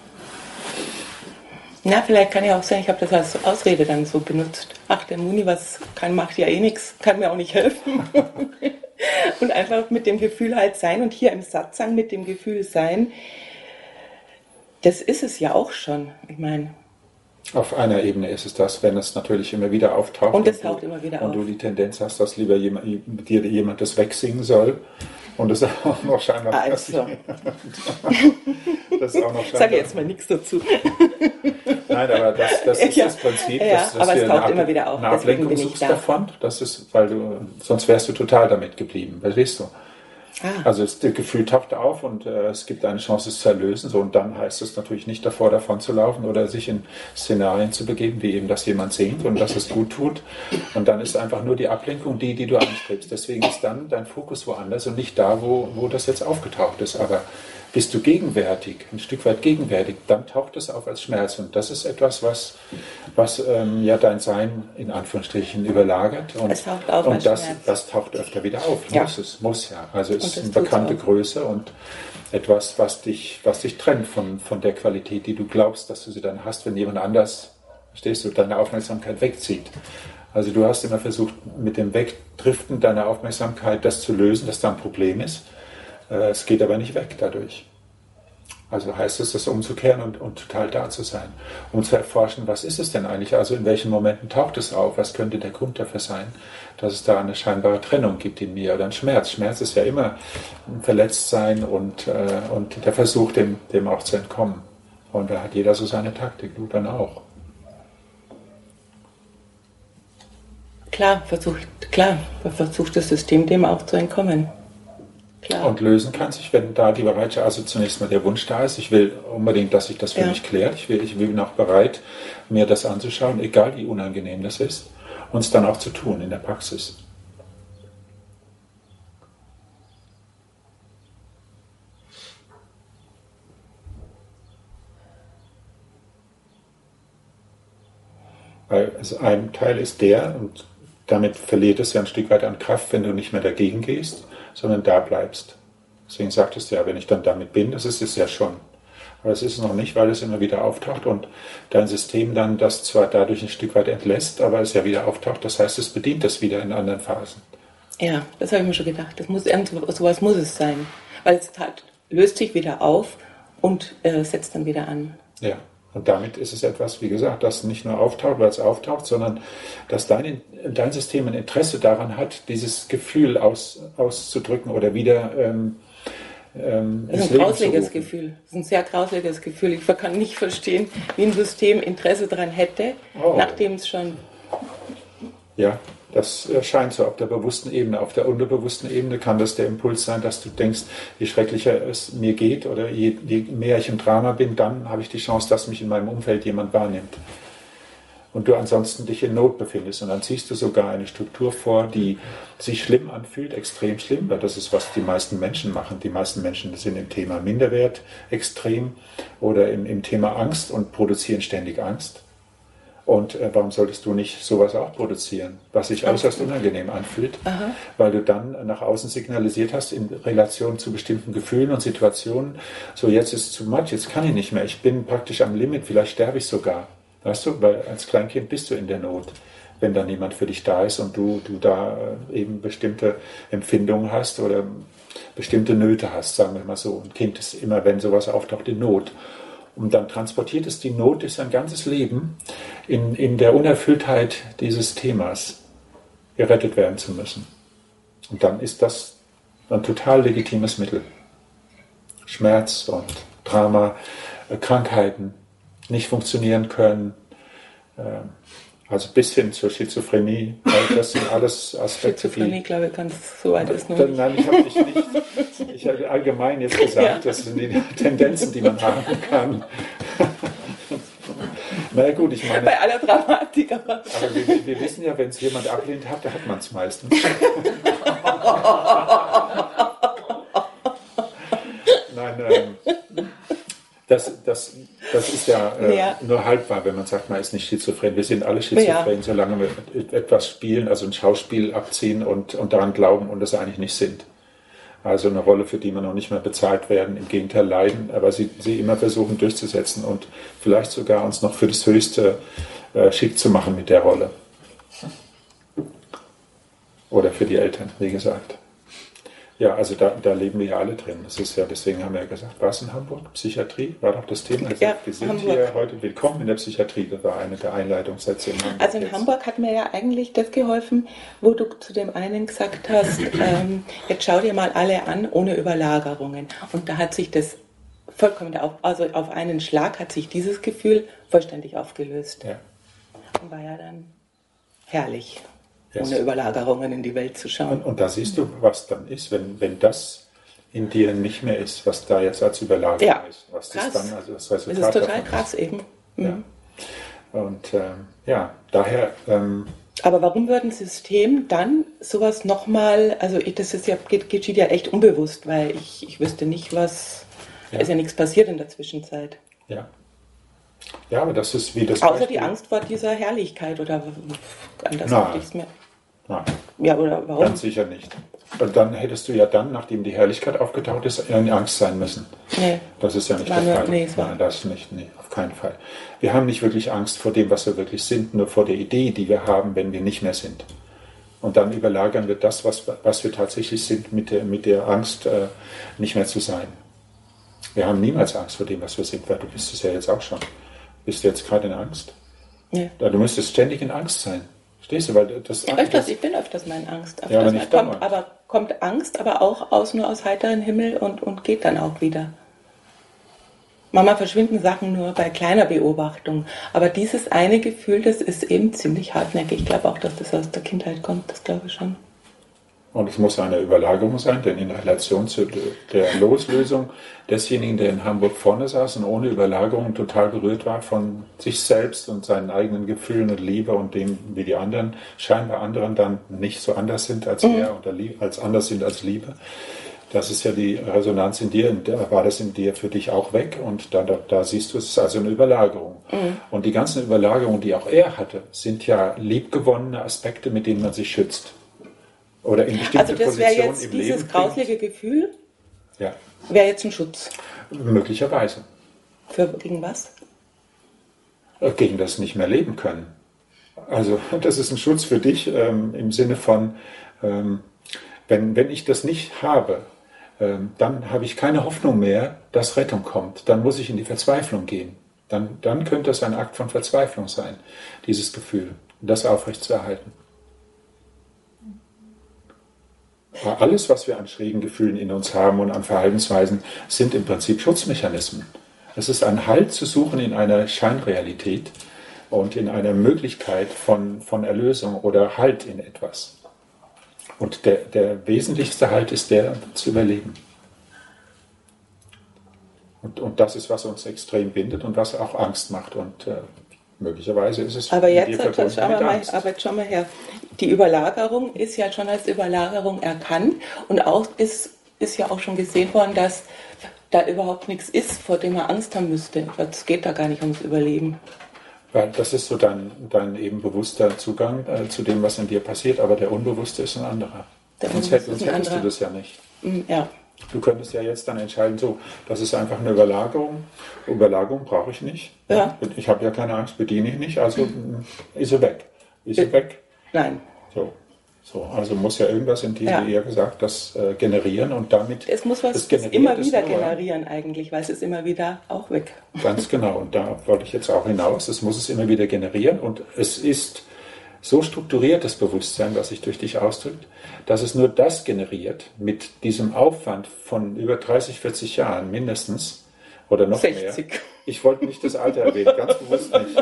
Na, vielleicht kann ja auch sein, ich habe das als Ausrede dann so benutzt. Ach, der Muni, macht ja eh nichts, kann mir auch nicht helfen. Und einfach mit dem Gefühl halt sein und hier im Satsang mit dem Gefühl sein, das ist es ja auch schon. Ich meine... Auf einer Ebene ist es das, wenn es natürlich immer wieder auftaucht. Und es taucht immer wieder auf. Und du die Tendenz hast, dass lieber dir jemand das wegsingen soll. Und das auch noch scheinbar also. Das ist auch noch scheinbar. Ich sage jetzt mal nichts dazu. Nein, aber das ist das Prinzip, dass aber wir es taucht immer wieder auf. eine Ablenkung bin ich suchst da. davon. Das ist, sonst wärst du total damit geblieben. Verstehst du? Ah. Also das Gefühl taucht auf und es gibt eine Chance, es zu erlösen. So, und dann heißt es natürlich nicht davon zu laufen oder sich in Szenarien zu begeben, wie eben, dass jemand singt und dass es gut tut. Und dann ist einfach nur die Ablenkung die du anstrebst. Deswegen ist dann dein Fokus woanders und nicht da, wo das jetzt aufgetaucht ist. Aber bist du gegenwärtig, ein Stück weit gegenwärtig, dann taucht es auf als Schmerz. Und das ist etwas, was ja dein Sein in Anführungsstrichen überlagert. Und, es taucht auf und als das taucht öfter wieder auf. Ja. Muss ja. Also es ist eine tut's bekannte auch. Größe und etwas, was dich trennt von der Qualität, die du glaubst, dass du sie dann hast, wenn jemand anders, verstehst du, deine Aufmerksamkeit wegzieht. Also du hast immer versucht, mit dem Wegdriften deiner Aufmerksamkeit das zu lösen, dass da ein Problem ist. Es geht aber nicht weg dadurch. Also heißt es, das umzukehren und total da zu sein. Um zu erforschen, was ist es denn eigentlich? Also in welchen Momenten taucht es auf? Was könnte der Grund dafür sein, dass es da eine scheinbare Trennung gibt in mir oder ein Schmerz? Schmerz ist ja immer ein Verletztsein und der Versuch, dem auch zu entkommen. Und da hat jeder so seine Taktik, du dann auch. Klar, versucht das System dem auch zu entkommen. Klar. Und lösen kann sich, wenn da die Bereitschaft, also zunächst mal der Wunsch da ist, ich will unbedingt, dass sich das für mich klärt, ich bin auch bereit, mir das anzuschauen, egal wie unangenehm das ist, und es dann auch zu tun in der Praxis. Weil also ein Teil ist und damit verliert es ja ein Stück weit an Kraft, wenn du nicht mehr dagegen gehst, sondern da bleibst. Deswegen sagtest du ja, wenn ich dann damit bin, das ist es ja schon. Aber es ist es noch nicht, weil es immer wieder auftaucht und dein System dann das zwar dadurch ein Stück weit entlässt, aber es ja wieder auftaucht. Das heißt, es bedient das wieder in anderen Phasen. Ja, das habe ich mir schon gedacht. Sowas muss es sein. Weil es löst sich wieder auf und setzt dann wieder an. Ja, und damit ist es etwas, wie gesagt, das nicht nur auftaucht, weil es auftaucht, sondern dass dein System ein Interesse daran hat, dieses Gefühl auszudrücken oder wieder das ist ein grausliches Gefühl. Das ist ein sehr grausliches Gefühl. Ich kann nicht verstehen, wie ein System Interesse daran hätte, nachdem es schon... Ja, das scheint so auf der bewussten Ebene. Auf der unterbewussten Ebene kann das der Impuls sein, dass du denkst, je schrecklicher es mir geht oder je mehr ich im Drama bin, dann habe ich die Chance, dass mich in meinem Umfeld jemand wahrnimmt. Und du ansonsten dich in Not befindest. Und dann ziehst du sogar eine Struktur vor, die sich schlimm anfühlt, extrem schlimm, weil das ist, was die meisten Menschen machen. Die meisten Menschen sind im Thema Minderwert extrem oder im Thema Angst und produzieren ständig Angst. Und warum solltest du nicht sowas auch produzieren, was sich äußerst unangenehm anfühlt, weil du dann nach außen signalisiert hast in Relation zu bestimmten Gefühlen und Situationen, so jetzt ist es zu much, jetzt kann ich nicht mehr, ich bin praktisch am Limit, vielleicht sterbe ich sogar. Weißt du, weil als Kleinkind bist du in der Not, wenn da niemand für dich da ist und du da eben bestimmte Empfindungen hast oder bestimmte Nöte hast, sagen wir mal so. Ein Kind ist immer, wenn sowas auftaucht, in Not. Und dann transportiert es die Not durch sein ganzes Leben in der Unerfülltheit dieses Themas, gerettet werden zu müssen. Und dann ist das ein total legitimes Mittel. Schmerz und Drama, Krankheiten, nicht funktionieren können, also bis hin zur Schizophrenie, weil das sind alles Aspekte, Schizophrenie, glaube ich, ganz so weit ist noch nicht. Nein, ich habe dich nicht, ich habe allgemein jetzt gesagt, das sind die Tendenzen, die man haben kann. Na ja, gut, ich meine... Bei aller Dramatik, aber wir wissen ja, wenn es jemand ablehnt hat, da hat man es meistens. Nein, das ist ja nur halb wahr, wenn man sagt, man ist nicht schizophren. Wir sind alle schizophren, solange wir etwas spielen, also ein Schauspiel abziehen und daran glauben und das eigentlich nicht sind. Also eine Rolle, für die man noch nicht mehr bezahlt werden, im Gegenteil leiden, aber sie immer versuchen durchzusetzen und vielleicht sogar uns noch für das Höchste schick zu machen mit der Rolle. Oder für die Eltern, wie gesagt. Ja, also da leben wir ja alle drin. Das ist ja, deswegen haben wir ja gesagt, war es in Hamburg? Psychiatrie war doch das Thema. Also ja, wir sind Hamburg. Hier heute willkommen in der Psychiatrie. Das war eine der Einleitungssätze in Hamburg. Also in Hamburg hat mir ja eigentlich das geholfen, wo du zu dem einen gesagt hast, jetzt schau dir mal alle an, ohne Überlagerungen. Und da hat sich das vollkommen, also auf einen Schlag hat sich dieses Gefühl vollständig aufgelöst. Ja. Und war ja dann herrlich. Yes. Ohne Überlagerungen in die Welt zu schauen. Und da siehst du, was dann ist, wenn das in dir nicht mehr ist, was da jetzt als Überlagerung ist. Was krass. Das dann, also das Resultat das ist total davon krass eben. Mhm. Ja. Und daher... Aber warum wird ein System dann sowas nochmal, also das ist ja, geschieht ja echt unbewusst, weil ich wüsste nicht, da ist ja nichts passiert in der Zwischenzeit. Ja. Ja, aber das ist wie das außer Beispiel. Die Angst vor dieser Herrlichkeit oder anders hätte ich es mir... Nein, ja, oder warum? ganz sicher nicht. Und dann hättest du ja dann, nachdem die Herrlichkeit aufgetaucht ist, in Angst sein müssen. Nee. Das ist ja nicht der Fall. Nein, das nicht. Nee, auf keinen Fall. Wir haben nicht wirklich Angst vor dem, was wir wirklich sind, nur vor der Idee, die wir haben, wenn wir nicht mehr sind. Und dann überlagern wir das, was wir tatsächlich sind, mit der Angst, nicht mehr zu sein. Wir haben niemals Angst vor dem, was wir sind, weil du bist es ja jetzt auch schon. Bist du jetzt gerade in Angst? Ja. Du müsstest ständig in Angst sein. Verstehst du? Weil ich bin öfters mal in Angst. Ja, aber nicht kommt Angst aber auch nur aus heiterem Himmel und geht dann auch wieder. Manchmal verschwinden Sachen nur bei kleiner Beobachtung. Aber dieses eine Gefühl, das ist eben ziemlich hartnäckig. Ich glaube auch, dass das aus der Kindheit kommt. Das glaube ich schon. Und es muss eine Überlagerung sein, denn in Relation zu der Loslösung desjenigen, der in Hamburg vorne saß und ohne Überlagerung total berührt war von sich selbst und seinen eigenen Gefühlen und Liebe und dem, wie die anderen, scheinbar anderen dann nicht so anders sind als er oder als anders sind als Liebe. Das ist ja die Resonanz in dir, war das in dir für dich auch weg und da siehst du, es ist also eine Überlagerung. Und die ganzen Überlagerungen, die auch er hatte, sind ja liebgewonnene Aspekte, mit denen man sich schützt. Oder in bestimmte also das wäre Positionen jetzt im dieses Leben grauslige Gefühl, Ja. Wäre jetzt ein Schutz. Möglicherweise. Gegen was? Gegen das nicht mehr leben können. Also das ist ein Schutz für dich im Sinne von, wenn ich das nicht habe, dann habe ich keine Hoffnung mehr, dass Rettung kommt. Dann muss ich in die Verzweiflung gehen. Dann könnte es ein Akt von Verzweiflung sein, dieses Gefühl, das aufrechtzuerhalten. Aber alles, was wir an schrägen Gefühlen in uns haben und an Verhaltensweisen, sind im Prinzip Schutzmechanismen. Es ist ein Halt zu suchen in einer Scheinrealität und in einer Möglichkeit von Erlösung oder Halt in etwas. Und der wesentlichste Halt ist der, zu überleben. Und das ist, was uns extrem bindet und was auch Angst macht. Und möglicherweise ist es aber jetzt, mit dir verbunden mit Angst. Aber jetzt schau mal her. Die Überlagerung ist ja schon als Überlagerung erkannt und auch ist ja auch schon gesehen worden, dass da überhaupt nichts ist, vor dem man Angst haben müsste. Es geht da gar nicht ums Überleben. Weil das ist so dein eben bewusster Zugang zu dem, was in dir passiert, aber der Unbewusste ist ein anderer. Sonst hättest du das ja nicht. Ja. Du könntest ja jetzt dann entscheiden, so, das ist einfach eine Überlagerung. Überlagerung brauche ich nicht. Ja. Ich habe ja keine Angst, bediene ich nicht, also ist sie weg. Ist sie weg? Nein. So, also muss ja irgendwas in dir, wie ihr gesagt, das generieren und damit. Es muss was immer wieder generieren eigentlich, weil es ist immer wieder auch weg. Ganz genau, und da wollte ich jetzt auch hinaus. Es muss es immer wieder generieren und es ist so strukturiert, das Bewusstsein, was sich durch dich ausdrückt, dass es nur das generiert mit diesem Aufwand von über 30, 40 Jahren mindestens oder noch 60. mehr. Ich wollte nicht das Alter erwähnen, ganz bewusst nicht.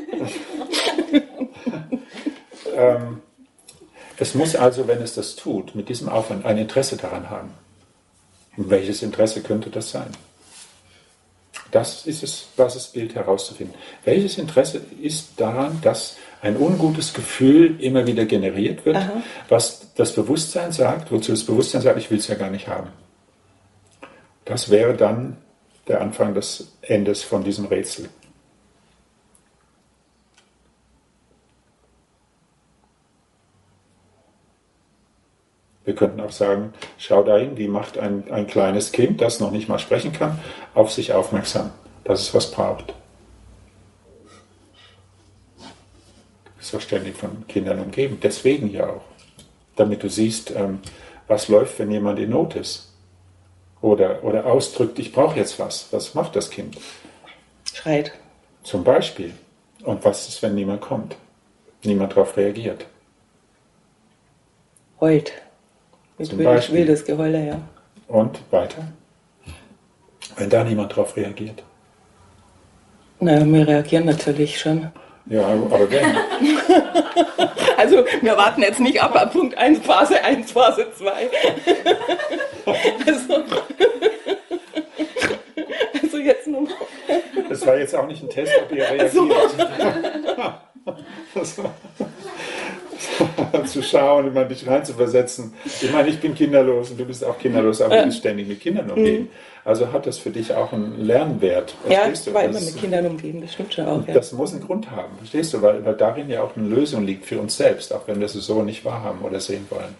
Es muss also, wenn es das tut, mit diesem Aufwand ein Interesse daran haben. Und welches Interesse könnte das sein? Das ist es, was es gilt herauszufinden. Welches Interesse ist daran, dass ein ungutes Gefühl immer wieder generiert wird, was das Bewusstsein sagt, wozu das Bewusstsein sagt, ich will es ja gar nicht haben. Das wäre dann der Anfang des Endes von diesem Rätsel. Wir könnten auch sagen, schau dahin, wie macht ein kleines Kind, das noch nicht mal sprechen kann, auf sich aufmerksam, dass es was braucht. Du bist doch ständig von Kindern umgeben, deswegen ja auch. Damit du siehst, was läuft, wenn jemand in Not ist. Oder ausdrückt, ich brauche jetzt was. Was macht das Kind? Schreit. Zum Beispiel. Und was ist, wenn niemand kommt? Niemand darauf reagiert. Heult. Mit wildes Geheule, ja. Und weiter? Wenn da niemand drauf reagiert. Na, wir reagieren natürlich schon. Ja, aber wenn? Also, wir warten jetzt nicht ab Punkt 1, Phase 1, Phase 2. Also jetzt nur mal. Das war jetzt auch nicht ein Test, ob ihr reagiert. Also. Zu schauen, immer dich reinzuversetzen. Ich meine, ich bin kinderlos und du bist auch kinderlos, aber du bist ständig mit Kindern umgeben. Also hat das für dich auch einen Lernwert. Ja, ich war immer mit Kindern umgeben, das stimmt schon auch. Ja. Das muss einen Grund haben, verstehst du? Weil darin ja auch eine Lösung liegt für uns selbst, auch wenn wir es so nicht wahrhaben oder sehen wollen.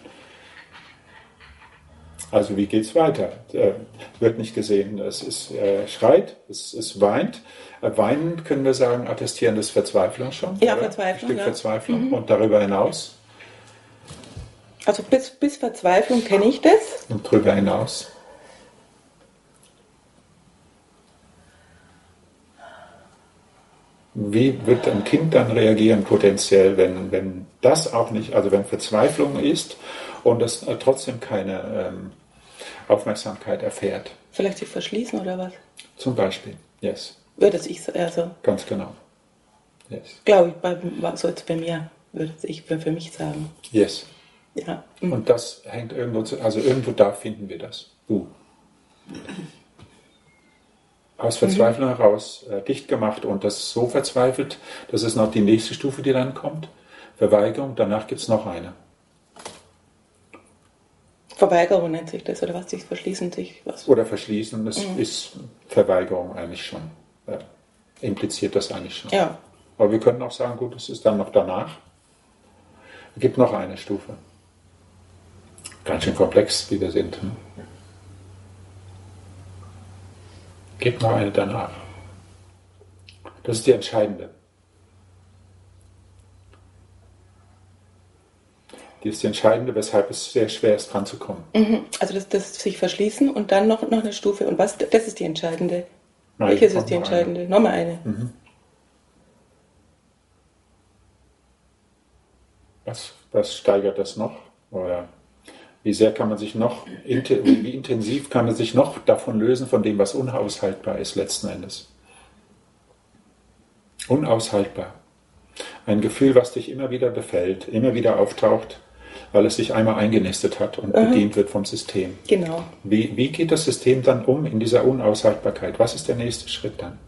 Also wie geht es weiter? Wird nicht gesehen, es schreit, es weint. Weinen, können wir sagen, attestierendes Verzweiflung schon. Ja, oder? Verzweiflung. Ein Stück Verzweiflung. Und darüber hinaus? Also bis Verzweiflung kenne ich das. Und darüber hinaus? Wie wird ein Kind dann reagieren potenziell, wenn das auch nicht, also wenn Verzweiflung ist und es trotzdem keine Aufmerksamkeit erfährt? Vielleicht sich verschließen oder was? Zum Beispiel, yes. Würde ich so, also. Ganz genau. Yes. Glaube ich, so jetzt bei mir, würde ich für mich sagen. Yes. Ja. Und das hängt irgendwo, also irgendwo da finden wir das. Aus Verzweiflung heraus dicht gemacht und das so verzweifelt, das ist noch die nächste Stufe, die dann kommt. Verweigerung, danach gibt es noch eine. Verweigerung nennt sich das, oder was? Sich verschließen, sich was? Oder verschließen, das ist Verweigerung eigentlich schon. Ja, impliziert das eigentlich schon. Ja. Aber wir können auch sagen, gut, es ist dann noch danach. Es gibt noch eine Stufe. Ganz schön komplex, wie wir sind. Gib noch eine danach. Das ist die entscheidende. Die ist die entscheidende, weshalb es sehr schwer ist, dran zu kommen. Also das sich verschließen und dann noch eine Stufe. Und was? Das ist die entscheidende. Nein, welches ist die entscheidende? Eine. Nochmal eine. Was steigert das noch? Oder wie sehr kann man sich noch, wie intensiv kann man sich noch davon lösen, von dem, was unaushaltbar ist letzten Endes? Unaushaltbar. Ein Gefühl, was dich immer wieder befällt, immer wieder auftaucht, weil es sich einmal eingenistet hat und bedient wird vom System. Genau. Wie geht das System dann um in dieser Unaushaltbarkeit? Was ist der nächste Schritt dann?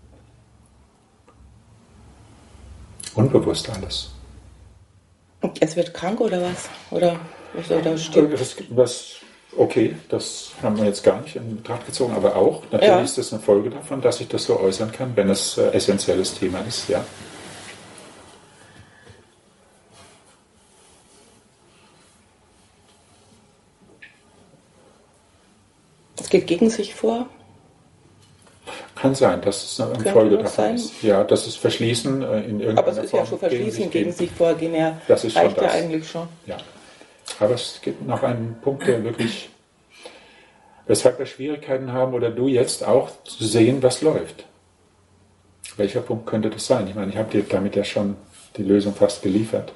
Unbewusst alles. Es wird krank oder was? Oder stimmt? Okay, das haben wir jetzt gar nicht in Betracht gezogen, aber auch, natürlich ist das eine Folge davon, dass ich das so äußern kann, wenn es essentielles Thema ist, ja. Es geht gegen sich vor. Kann sein, dass es eine Folge davon ist. Ja, dass es Verschließen in irgendeiner Form. Aber es ist ja schon Verschließen, gegen sich vorgehen, ja. Das ist schon reicht ja eigentlich schon. Ja. Aber es gibt noch einen Punkt, der wirklich, weshalb wir Schwierigkeiten haben, oder du jetzt auch zu sehen, was läuft. Welcher Punkt könnte das sein? Ich meine, ich habe dir damit ja schon die Lösung fast geliefert.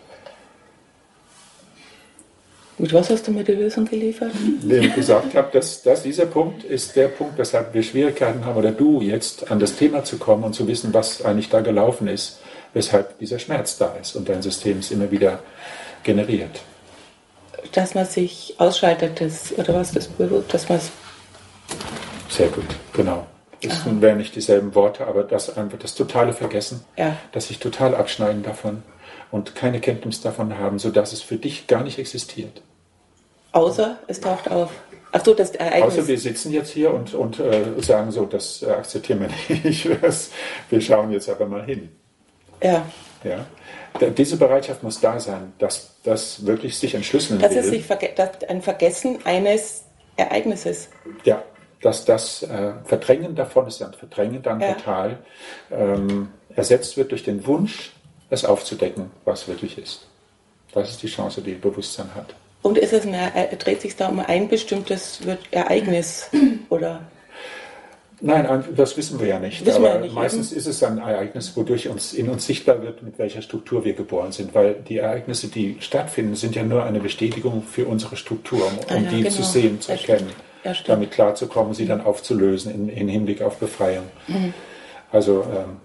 Mit was hast du mir die Lösung geliefert? Indem ich gesagt habe, dass dieser Punkt ist der Punkt, weshalb wir Schwierigkeiten haben, oder du jetzt an das Thema zu kommen und zu wissen, was eigentlich da gelaufen ist, weshalb dieser Schmerz da ist und dein System es immer wieder generiert. Dass man sich ausschaltet, oder was das bewirkt, dass man es... Sehr gut, genau. Das wären nicht dieselben Worte, aber das einfach das totale Vergessen, dass ich total abschneiden davon und keine Kenntnis davon haben, sodass es für dich gar nicht existiert. Außer es taucht auf. Ach so, das Ereignis. Außer wir sitzen jetzt hier und sagen so, das akzeptieren wir nicht. Wir schauen jetzt aber mal hin. Ja. Ja. Diese Bereitschaft muss da sein, dass das wirklich sich entschlüsseln will. Dass ein Vergessen eines Ereignisses. Ja, dass das Verdrängen davon ist, ein Verdrängen dann total ersetzt wird durch den Wunsch, es aufzudecken, was wirklich ist. Das ist die Chance, die Bewusstsein hat. Und dreht sich da um ein bestimmtes Ereignis, oder? Nein, das wissen wir ja nicht. Meistens ist es ein Ereignis, wodurch in uns sichtbar wird, mit welcher Struktur wir geboren sind. Weil die Ereignisse, die stattfinden, sind ja nur eine Bestätigung für unsere Struktur, um die zu sehen, zu erkennen, damit klarzukommen, sie dann aufzulösen in Hinblick auf Befreiung. Also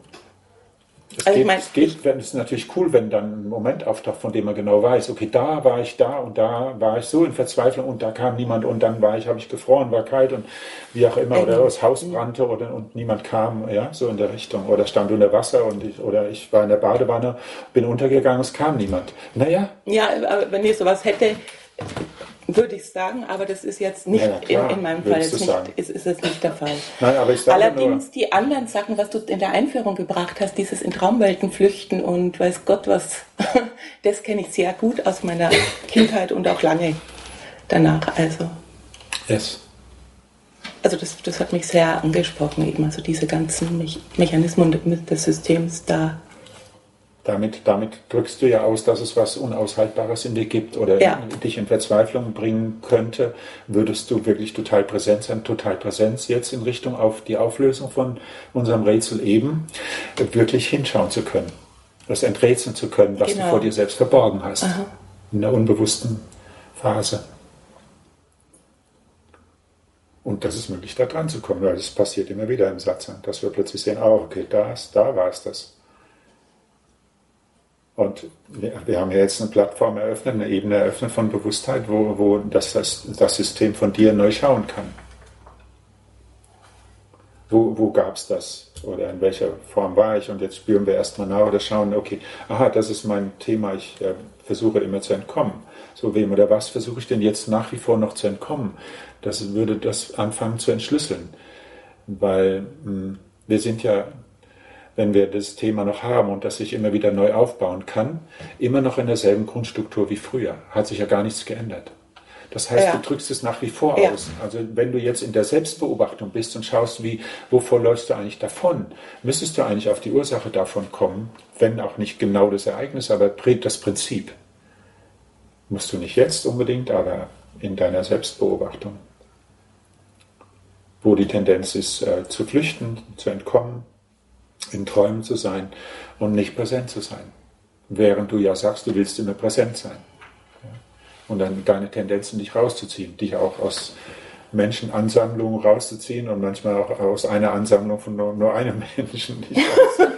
es ist natürlich cool, wenn dann ein Moment auftaucht, von dem man genau weiß, okay, da war ich da und da war ich so in Verzweiflung und da kam niemand und dann habe ich gefroren, war kalt und wie auch immer, oder das Haus brannte und niemand kam, ja, so in der Richtung, oder stand unter Wasser oder ich war in der Badewanne, bin untergegangen, es kam niemand. Naja. Ja, aber wenn ich sowas hätte, würde ich sagen, aber das ist jetzt nicht in meinem Fall ist es nicht der Fall. Nein, aber ich sage allerdings die anderen Sachen, was du in der Einführung gebracht hast, dieses in Traumwelten flüchten und weiß Gott was, das kenne ich sehr gut aus meiner Kindheit und auch lange danach. Also, also das hat mich sehr angesprochen, eben also diese ganzen Mechanismen des Systems da. Damit drückst du ja aus, dass es was Unaushaltbares in dir gibt oder dich in Verzweiflung bringen könnte. Würdest du wirklich total präsent sein, total Präsenz jetzt in Richtung auf die Auflösung von unserem Rätsel eben, wirklich hinschauen zu können, das enträtseln zu können, was du vor dir selbst verborgen hast, in der unbewussten Phase. Und das ist möglich, da dran zu kommen, weil es passiert immer wieder im Satz, dass wir plötzlich sehen, okay, da war es das. Und wir haben ja jetzt eine Plattform eröffnet, eine Ebene eröffnet von Bewusstheit, wo das System von dir neu schauen kann. Wo gab es das? Oder in welcher Form war ich? Und jetzt spüren wir erstmal nach oder schauen, okay, das ist mein Thema, ich versuche immer zu entkommen. So wem oder was versuche ich denn jetzt nach wie vor noch zu entkommen? Das würde das anfangen zu entschlüsseln. Weil wir sind ja, wenn wir das Thema noch haben und das sich immer wieder neu aufbauen kann, immer noch in derselben Grundstruktur wie früher. Hat sich ja gar nichts geändert. Das heißt, du drückst es nach wie vor aus. Also wenn du jetzt in der Selbstbeobachtung bist und schaust, wovor läufst du eigentlich davon, müsstest du eigentlich auf die Ursache davon kommen, wenn auch nicht genau das Ereignis, aber das Prinzip. Musst du nicht jetzt unbedingt, aber in deiner Selbstbeobachtung. Wo die Tendenz ist, zu flüchten, zu entkommen, in Träumen zu sein und nicht präsent zu sein. Während du ja sagst, du willst immer präsent sein. Ja? Und dann deine Tendenzen dich rauszuziehen, dich auch aus Menschenansammlungen rauszuziehen und manchmal auch aus einer Ansammlung von nur einem Menschen dich rauszuziehen.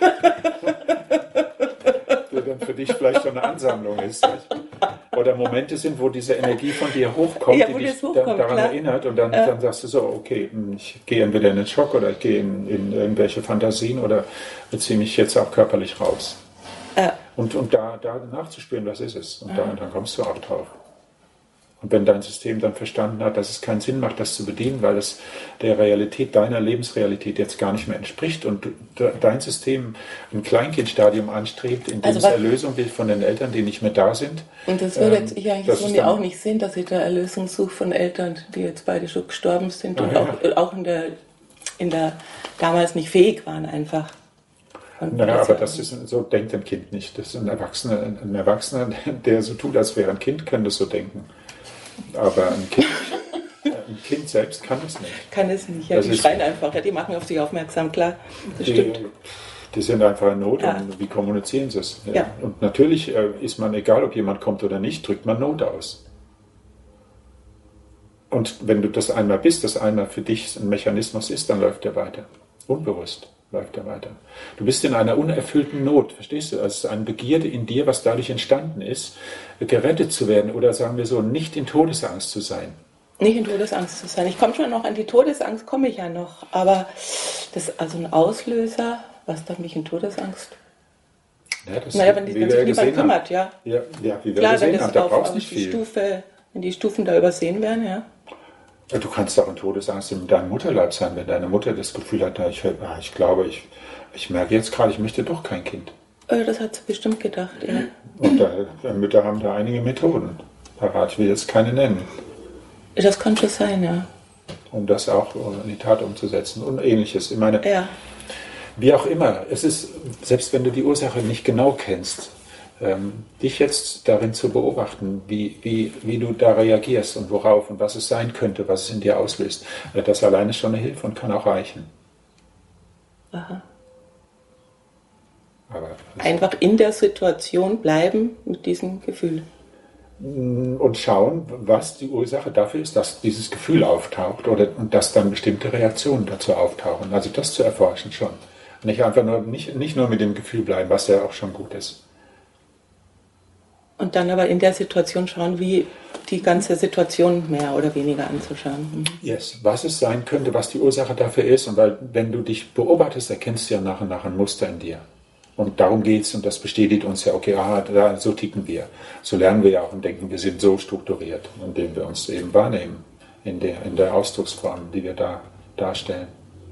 Der dann für dich vielleicht schon eine Ansammlung ist. Nicht? Oder Momente sind, wo diese Energie von dir hochkommt, die dich daran erinnert und dann sagst du so, okay, ich gehe entweder in den Schock oder ich gehe in irgendwelche Fantasien oder beziehe mich jetzt auch körperlich raus. Und da nachzuspüren, was ist es? Und dann kommst du auch drauf. Und wenn dein System dann verstanden hat, dass es keinen Sinn macht, das zu bedienen, weil es der Realität, deiner Lebensrealität jetzt gar nicht mehr entspricht und dein System ein Kleinkindstadium anstrebt, in dem es Erlösung will von den Eltern, die nicht mehr da sind. Und das würde jetzt ich eigentlich so auch nicht sehen, dass ich da Erlösung suche von Eltern, die jetzt beide schon gestorben sind und auch in der damals nicht fähig waren einfach. Naja, aber so denkt ein Kind nicht. Das ist ein Erwachsener, der so tut, als wäre ein Kind, kann das so denken. Aber ein Kind selbst kann es nicht. Kann es nicht, ja, die schreien einfach, ja, die machen auf sich aufmerksam, klar, das stimmt. Die sind einfach in Not und wie kommunizieren sie es? Ja. Und natürlich ist man, egal ob jemand kommt oder nicht, drückt man Not aus. Und wenn du das einmal bist, das einmal für dich ein Mechanismus ist, dann läuft der weiter. Unbewusst läuft er weiter. Du bist in einer unerfüllten Not, verstehst du? Es ist eine Begierde in dir, was dadurch entstanden ist, gerettet zu werden oder sagen wir so, nicht in Todesangst zu sein. Nicht in Todesangst zu sein. Ich komme schon noch an die Todesangst, komme ich ja noch. Aber das ist also ein Auslöser, was darf mich in Todesangst? Ja, wenn sich niemand kümmert, ja. Ja, wie wir gesehen haben, da brauchst du nicht viel. Wenn die Stufen da übersehen werden, ja. Du kannst auch in Todesangst in deinem Mutterleib sein, wenn deine Mutter das Gefühl hat, ich glaube, ich merke jetzt gerade, ich möchte doch kein Kind. Das hat sie bestimmt gedacht, ja. Und Mütter haben da einige Methoden parat, ich will jetzt keine nennen. Das kann schon sein, ja. Um das auch in die Tat umzusetzen und Ähnliches. Ich meine, wie auch immer, es ist, selbst wenn du die Ursache nicht genau kennst, dich jetzt darin zu beobachten, wie du da reagierst und worauf und was es sein könnte, was es in dir auslöst, das alleine ist schon eine Hilfe und kann auch reichen. Aha. Aber einfach in der Situation bleiben mit diesem Gefühl. Und schauen, was die Ursache dafür ist, dass dieses Gefühl auftaucht und dass dann bestimmte Reaktionen dazu auftauchen. Also das zu erforschen schon. Nicht einfach nicht nur mit dem Gefühl bleiben, was ja auch schon gut ist. Und dann aber in der Situation schauen, wie die ganze Situation mehr oder weniger anzuschauen. Yes, was es sein könnte, was die Ursache dafür ist. Und weil, wenn du dich beobachtest, erkennst du ja nach und nach ein Muster in dir. Und darum geht's und das bestätigt uns ja, okay, so ticken wir. So lernen wir ja auch und denken, wir sind so strukturiert, indem wir uns eben wahrnehmen, in der Ausdrucksform, die wir da darstellen.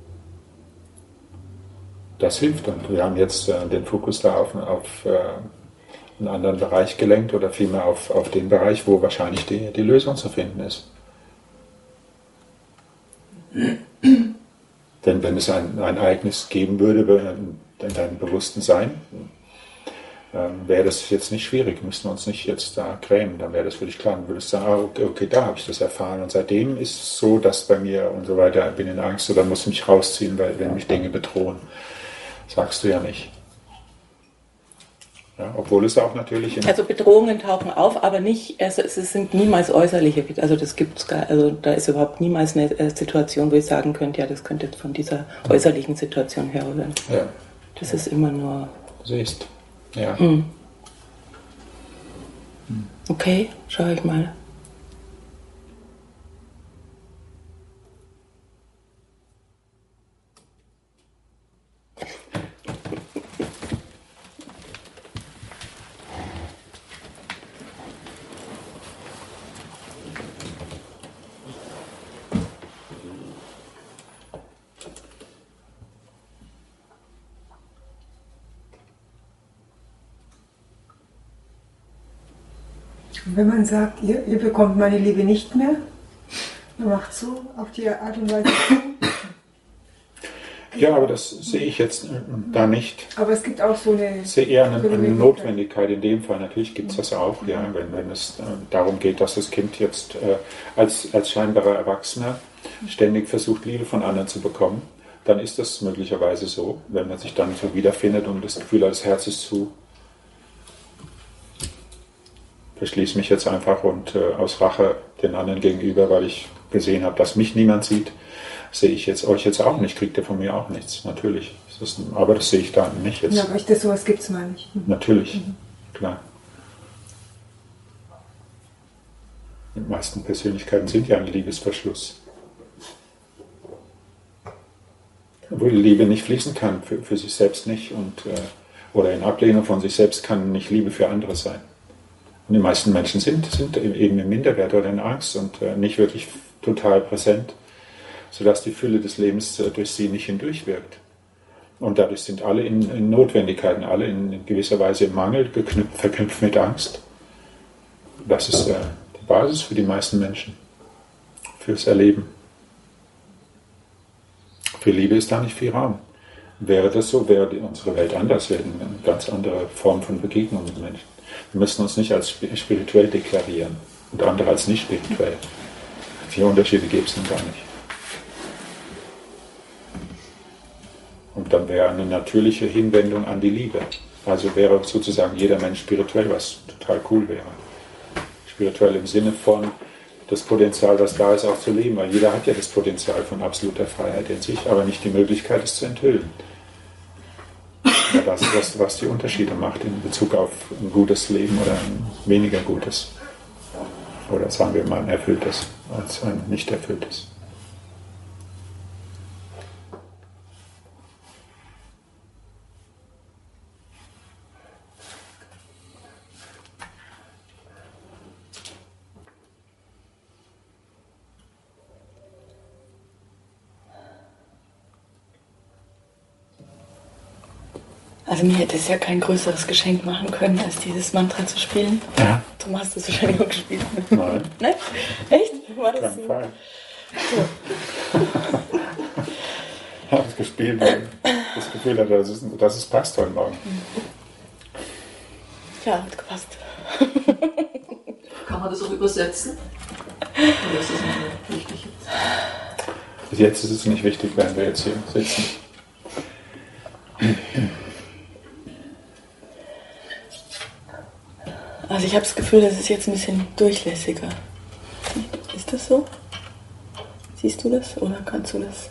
Das hilft und wir haben jetzt den Fokus da auf einen anderen Bereich gelenkt oder vielmehr auf den Bereich, wo wahrscheinlich die Lösung zu finden ist. Denn wenn es ein Ereignis geben würde in deinem bewussten Sein, wäre das jetzt nicht schwierig, müssten wir uns nicht jetzt da grämen, dann wäre das für dich klar, dann würdest du sagen, okay, da habe ich das erfahren und seitdem ist es so, dass bei mir und so weiter, bin in Angst oder muss mich rausziehen, weil wenn mich Dinge bedrohen, sagst du ja nicht. Ja, obwohl es auch natürlich... Also Bedrohungen tauchen auf, aber nicht, es sind niemals äußerliche, also das gibt's gar, also da ist überhaupt niemals eine Situation, wo ich sagen könnte, ja, das könnte jetzt von dieser äußerlichen Situation herrühren. Ja. Das ist immer nur... Siehst, ja. Okay, schau ich mal. Wenn man sagt, ihr bekommt meine Liebe nicht mehr, man macht so auf die Art und Weise. Ja, aber das sehe ich jetzt da nicht. Aber es gibt auch so eine... Ich sehe eher eine Notwendigkeit in dem Fall. Natürlich gibt es das auch, ja, wenn es darum geht, dass das Kind jetzt als scheinbarer Erwachsener ständig versucht, Liebe von anderen zu bekommen, dann ist das möglicherweise so, wenn man sich dann so wiederfindet und das Gefühl hat, das Herz ist zu, verschließe mich jetzt einfach und aus Rache den anderen gegenüber, weil ich gesehen habe, dass mich niemand sieht, sehe ich jetzt euch jetzt auch nicht, kriegt ihr von mir auch nichts. Natürlich. Aber das sehe ich da nicht jetzt. Ja, aber sowas gibt es mal nicht. Natürlich, klar. Die meisten Persönlichkeiten sind ja ein Liebesverschluss. Wo die Liebe nicht fließen kann, für sich selbst nicht. Oder in Ablehnung von sich selbst kann nicht Liebe für andere sein. Und die meisten Menschen sind eben im Minderwert oder in Angst und nicht wirklich total präsent, sodass die Fülle des Lebens durch sie nicht hindurchwirkt. Und dadurch sind alle in Notwendigkeiten, alle in gewisser Weise im Mangel verknüpft mit Angst. Das ist die Basis für die meisten Menschen, fürs Erleben. Für Liebe ist da nicht viel Raum. Wäre das so, wäre unsere Welt anders, wäre eine ganz andere Form von Begegnung mit Menschen. Wir müssen uns nicht als spirituell deklarieren und andere als nicht spirituell. Die Unterschiede gibt es dann gar nicht. Und dann wäre eine natürliche Hinwendung an die Liebe. Also wäre sozusagen jeder Mensch spirituell, was total cool wäre. Spirituell im Sinne von das Potenzial, was da ist, auch zu leben. Weil jeder hat ja das Potenzial von absoluter Freiheit in sich, aber nicht die Möglichkeit, es zu enthüllen. Ja, das ist, was die Unterschiede macht in Bezug auf ein gutes Leben oder ein weniger gutes. Oder sagen wir mal ein erfülltes als ein nicht erfülltes. Also mir hätte es ja kein größeres Geschenk machen können, als dieses Mantra zu spielen. Ja. Du hast es wahrscheinlich auch gespielt. Nein. Nein? Echt? War das Kein so? Fall. Ich habe es gespielt, weil ich das Gefühl hatte, dass es passt heute Morgen. Ja, hat gepasst. Kann man das auch übersetzen? Oder ist das nicht wichtig jetzt? Bis jetzt ist es nicht wichtig, wenn wir jetzt hier sitzen. Also ich habe das Gefühl, das ist jetzt ein bisschen durchlässiger. Ist das so? Siehst du das oder kannst du das?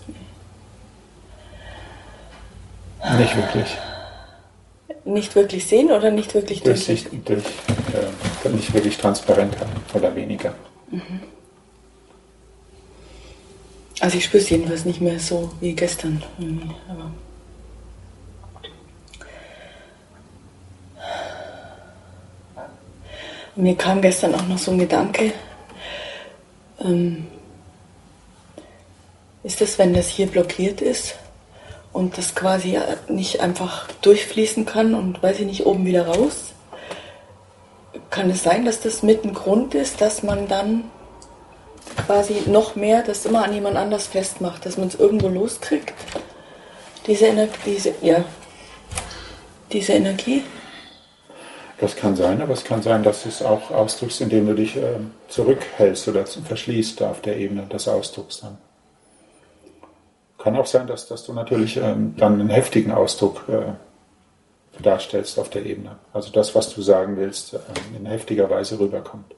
Nicht wirklich. Nicht wirklich sehen oder nicht wirklich durchlässig? Nicht wirklich transparenter oder weniger. Also ich spüre es jedenfalls nicht mehr so wie gestern. Aber mir kam gestern auch noch so ein Gedanke. Ist das, wenn das hier blockiert ist und das quasi nicht einfach durchfließen kann und, weiß ich nicht, oben wieder raus? Kann es sein, dass das mit ein Grund ist, dass man dann quasi noch mehr das immer an jemand anders festmacht, dass man es irgendwo loskriegt? Diese Energie? Das kann sein, aber es kann sein, dass du es auch ausdrückst, indem du dich zurückhältst oder verschließt auf der Ebene des Ausdrucks dann. Kann auch sein, dass du natürlich dann einen heftigen Ausdruck darstellst auf der Ebene. Also das, was du sagen willst, in heftiger Weise rüberkommt.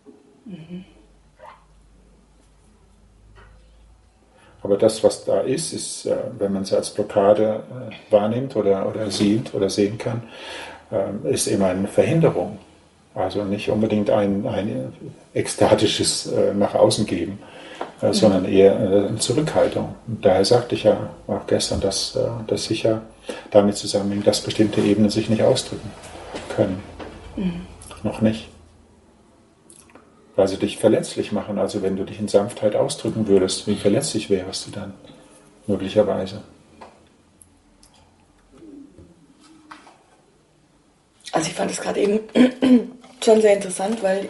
Aber das, was da ist, wenn man es als Blockade wahrnimmt oder sieht oder sehen kann, ist immer eine Verhinderung. Also nicht unbedingt ein ekstatisches nach außen geben, sondern eher eine Zurückhaltung. Und daher sagte ich ja auch gestern, dass das sicher damit zusammenhängt, dass bestimmte Ebenen sich nicht ausdrücken können. Noch nicht. Weil sie dich verletzlich machen. Also wenn du dich in Sanftheit ausdrücken würdest, wie verletzlich wärst du dann? Möglicherweise. Also ich fand es gerade eben schon sehr interessant, weil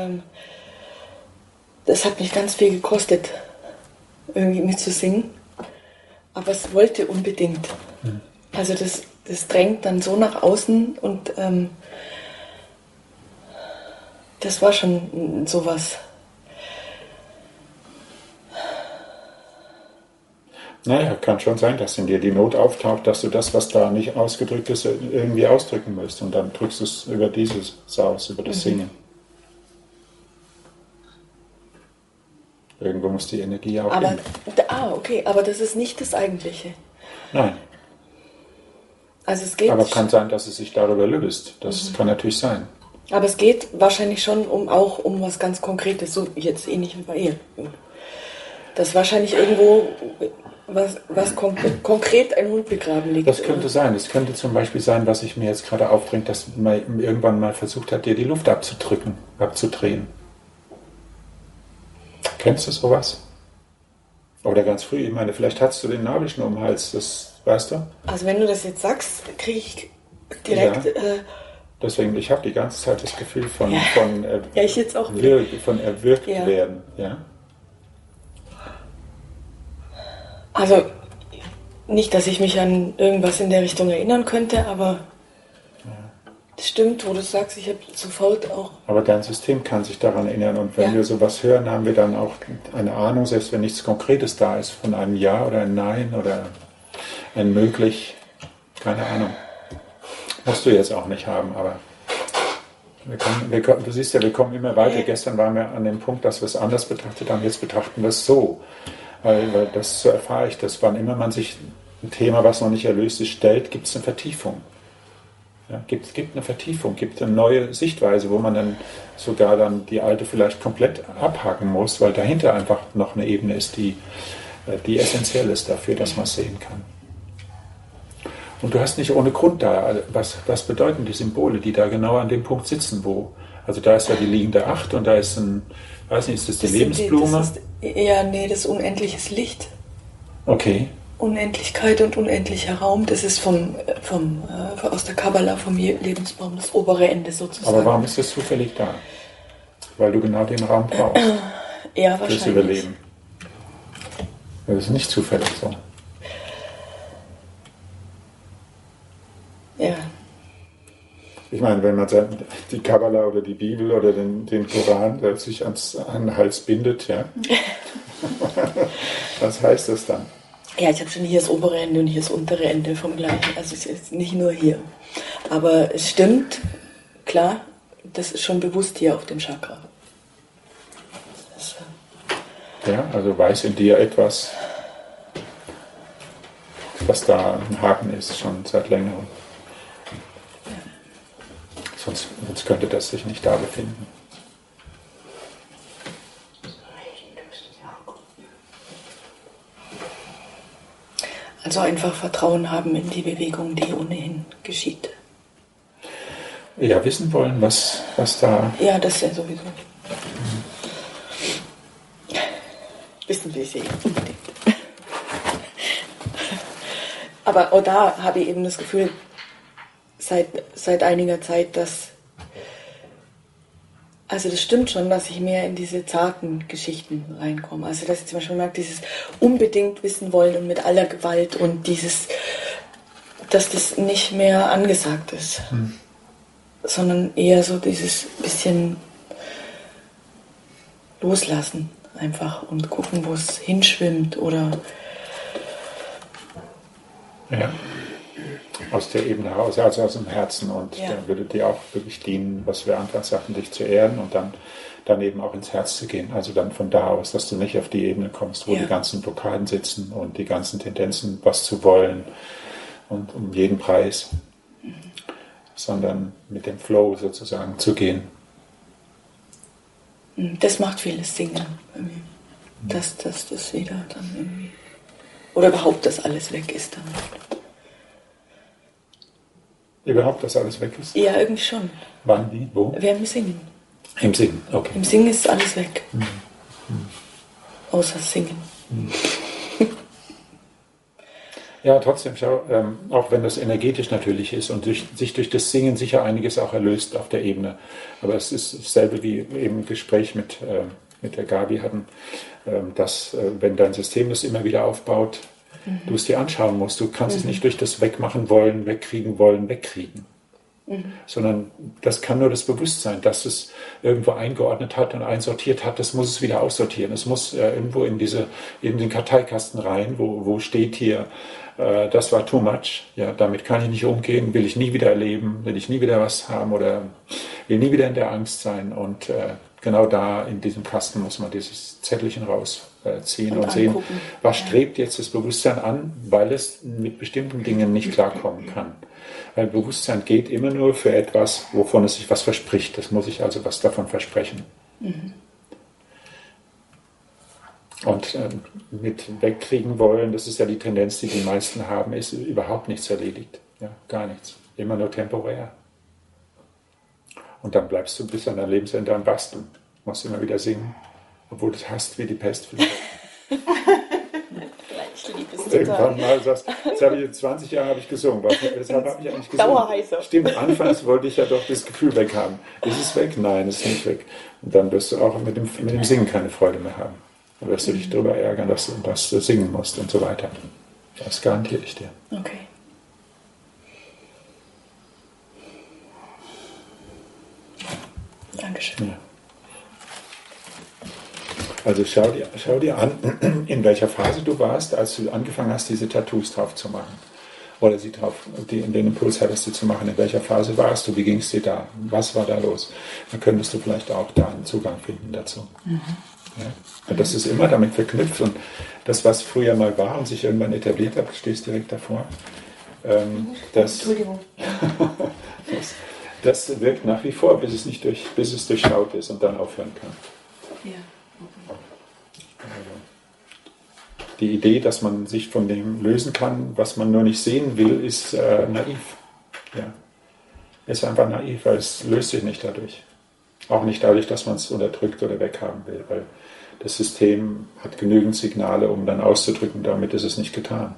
das hat mich ganz viel gekostet, irgendwie mitzusingen. Aber es wollte unbedingt. Also das drängt dann so nach außen und das war schon sowas. Naja, kann schon sein, dass in dir die Not auftaucht, dass du das, was da nicht ausgedrückt ist, irgendwie ausdrücken musst. Und dann drückst du es über dieses aus, über das Singen. Irgendwo muss die Energie auch hin. Okay, aber das ist nicht das Eigentliche. Nein. Also es geht. Aber kann sein, dass es sich darüber löst. Das kann natürlich sein. Aber es geht wahrscheinlich schon auch um was ganz Konkretes, so jetzt ähnlich wie bei ihr. Dass wahrscheinlich irgendwo was konkret ein Hund begraben liegt. Das könnte sein. Es könnte zum Beispiel sein, was ich mir jetzt gerade aufbringt, dass man irgendwann mal versucht hat, dir die Luft abzudrehen. Kennst du sowas? Oder ganz früh, ich meine, vielleicht hattest du den Nabelschnur um den Hals, das weißt du? Also wenn du das jetzt sagst, kriege ich direkt... Ja. Deswegen, ich habe die ganze Zeit das Gefühl von ich jetzt auch von erwürgt werden. Ja? Also nicht, dass ich mich an irgendwas in der Richtung erinnern könnte, aber das stimmt, wo du sagst, ich habe sofort auch... Aber dein System kann sich daran erinnern und wenn wir sowas hören, haben wir dann auch eine Ahnung, selbst wenn nichts Konkretes da ist, von einem Ja oder ein Nein oder ein möglich, keine Ahnung. Musst du jetzt auch nicht haben, aber du siehst ja, wir kommen immer weiter. Ja. Gestern waren wir an dem Punkt, dass wir es anders betrachtet haben, jetzt betrachten wir es so. Weil das so erfahre ich, dass wann immer man sich ein Thema, was noch nicht erlöst ist, stellt, gibt es eine Vertiefung. Ja, gibt eine Vertiefung, gibt eine neue Sichtweise, wo man dann sogar dann die alte vielleicht komplett abhaken muss, weil dahinter einfach noch eine Ebene ist, die essentiell ist dafür, dass man es sehen kann. Und du hast nicht ohne Grund da, was bedeuten die Symbole, die da genau an dem Punkt sitzen, wo, also da ist ja die liegende Acht und da ist weiß nicht, ist das die Lebensblume? Das ist unendliches Licht. Okay. Unendlichkeit und unendlicher Raum, das ist aus der Kabbala, vom Lebensbaum, das obere Ende sozusagen. Aber warum ist das zufällig da? Weil du genau den Raum brauchst. Ja, wahrscheinlich. Fürs Überleben. Das ist nicht zufällig so. Ja. Ich meine, wenn man die Kabbala oder die Bibel oder den Koran sich an den Hals bindet, ja. Was heißt das dann? Ja, ich habe schon hier das obere Ende und hier das untere Ende vom gleichen. Also es ist nicht nur hier. Aber es stimmt, klar, das ist schon bewusst hier auf dem Chakra. Ja, also weiß in dir etwas, was da ein Haken ist, schon seit längerem. Sonst könnte das sich nicht da befinden. Also einfach Vertrauen haben in die Bewegung, die ohnehin geschieht. Ja, wissen wollen, was da... Ja, das ist ja sowieso. Wissen will ich unbedingt. Aber auch da habe ich eben das Gefühl, seit einiger Zeit, also das stimmt schon, dass ich mehr in diese zarten Geschichten reinkomme. Also dass ich zum Beispiel merke, dieses unbedingt wissen wollen und mit aller Gewalt und dass das nicht mehr angesagt ist, sondern eher so dieses bisschen loslassen einfach und gucken, wo es hinschwimmt oder... Ja. Aus der Ebene heraus, also aus dem Herzen und dann würde dir auch wirklich dienen, was wir anfangs sagten, dich zu ehren und dann eben auch ins Herz zu gehen. Also dann von da aus, dass du nicht auf die Ebene kommst, wo die ganzen Blockaden sitzen und die ganzen Tendenzen, was zu wollen und um jeden Preis, sondern mit dem Flow sozusagen zu gehen. Das macht vieles Singen bei mir. Dass das wieder dann irgendwie, oder überhaupt, dass alles weg ist dann. Überhaupt, dass alles weg ist? Ja, irgendwie schon. Wann, wie, wo? Während dem Singen. Im Singen, okay. Im Singen ist alles weg. Außer Singen. Ja, trotzdem, schau, auch wenn das energetisch natürlich ist und sich durch das Singen sicher einiges auch erlöst auf der Ebene. Aber es ist dasselbe wie eben im Gespräch mit der Gabi hatten, dass wenn dein System das immer wieder aufbaut, du es dir anschauen musst. Du kannst es nicht durch das Wegmachen wollen, wegkriegen. Sondern das kann nur das Bewusstsein, dass es irgendwo eingeordnet hat und einsortiert hat, das muss es wieder aussortieren. Es muss irgendwo in den Karteikasten rein, wo steht hier, das war too much, ja, damit kann ich nicht umgehen, will ich nie wieder erleben, will ich nie wieder was haben oder will nie wieder in der Angst sein. Und genau da in diesem Kasten muss man dieses Zettelchen rausziehen und sehen, was strebt jetzt das Bewusstsein an, weil es mit bestimmten Dingen nicht klarkommen kann. Weil Bewusstsein geht immer nur für etwas, wovon es sich was verspricht. Das muss ich also was davon versprechen. Und mit wegkriegen wollen, das ist ja die Tendenz, die die meisten haben, ist überhaupt nichts erledigt. Ja, gar nichts. Immer nur temporär. Und dann bleibst du bis an dein Lebensende am Basteln. Musst immer wieder singen, obwohl du es hasst wie die Pest vielleicht. Irgendwann mal sagst, jetzt habe ich 20 Jahre habe ich gesungen. Weshalb habe ich eigentlich gesungen? Dauerheißer. Stimmt, anfangs wollte ich ja doch das Gefühl weg haben. Ist es weg? Nein, es ist nicht weg. Und dann wirst du auch mit dem Singen keine Freude mehr haben. Dann wirst du dich darüber ärgern, dass du singen musst und so weiter. Das garantiere ich dir. Okay. Dankeschön. Ja. Also schau dir an, in welcher Phase du warst, als du angefangen hast, diese Tattoos drauf zu machen. Oder den Impuls hattest du zu machen. In welcher Phase warst du? Wie ging es dir da? Was war da los? Dann könntest du vielleicht auch da einen Zugang finden dazu. Ja? Und das ist immer damit verknüpft. Und das, was früher mal war und sich irgendwann etabliert hat, stehst direkt davor. Entschuldigung. Das wirkt nach wie vor, bis es durchschaut ist und dann aufhören kann. Ja. Die Idee, dass man sich von dem lösen kann, was man nur nicht sehen will, ist naiv. Ja. Ist einfach naiv, weil es löst sich nicht dadurch. Auch nicht dadurch, dass man es unterdrückt oder weghaben will, weil das System hat genügend Signale, um dann auszudrücken, damit ist es nicht getan.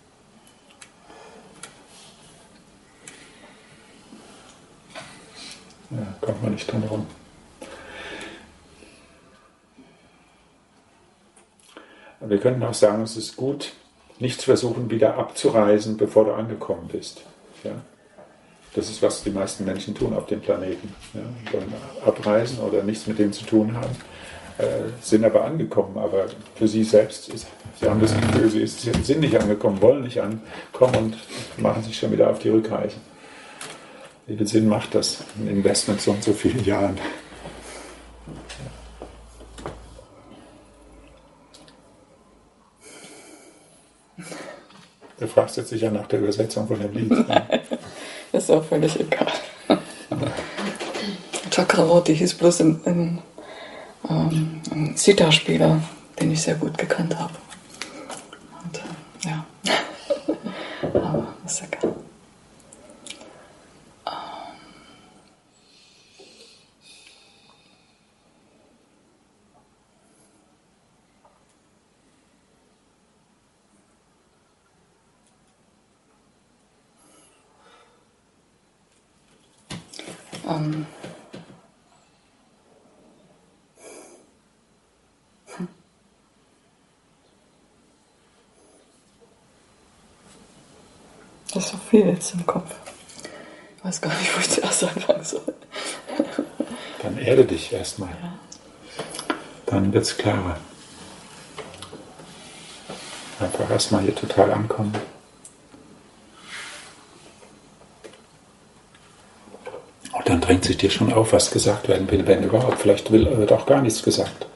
Ja, kommt man nicht drum herum. Wir könnten auch sagen, es ist gut, nicht zu versuchen, wieder abzureisen, bevor du angekommen bist. Ja? Das ist, was die meisten Menschen tun auf dem Planeten. Ja? Wollen abreisen oder nichts mit dem zu tun haben, sind aber angekommen. Aber für sie selbst, sie haben das Gefühl, sie sind nicht angekommen, wollen nicht ankommen und machen sich schon wieder auf die Rückreise. Wie viel Sinn macht das, ein Investment so und so vielen Jahren? Du fragst jetzt sicher nach der Übersetzung von dem Lied. Nein, das ist auch völlig egal. Chakravorty hieß bloß ein Sitar-Spieler, den ich sehr gut gekannt habe. Und, ja. Aber ist egal. Das ist so viel jetzt im Kopf. Ich weiß gar nicht, wo ich zuerst anfangen soll. Dann erde dich erstmal. Ja. Dann wird es klarer. Einfach erstmal hier total ankommen. Und dann drängt sich dir schon auf, was gesagt werden will, wenn überhaupt. Vielleicht wird auch gar nichts gesagt.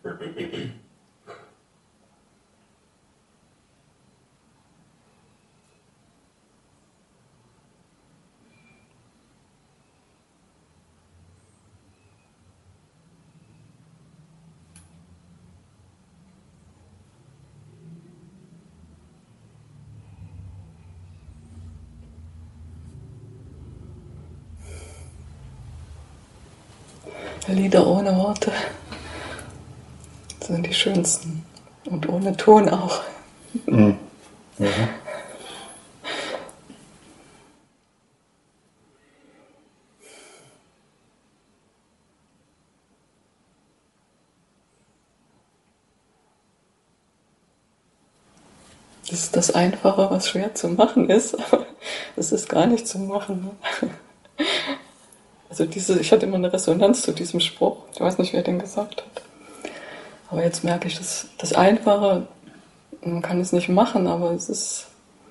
Lieder ohne Worte sind die schönsten und ohne Ton auch. Mhm. Ja. Das ist das Einfache, was schwer zu machen ist, aber es ist gar nicht zu machen. Also ich hatte immer eine Resonanz zu diesem Spruch. Ich weiß nicht, wer den gesagt hat. Aber jetzt merke ich, dass das Einfache, man kann es nicht machen, aber es ist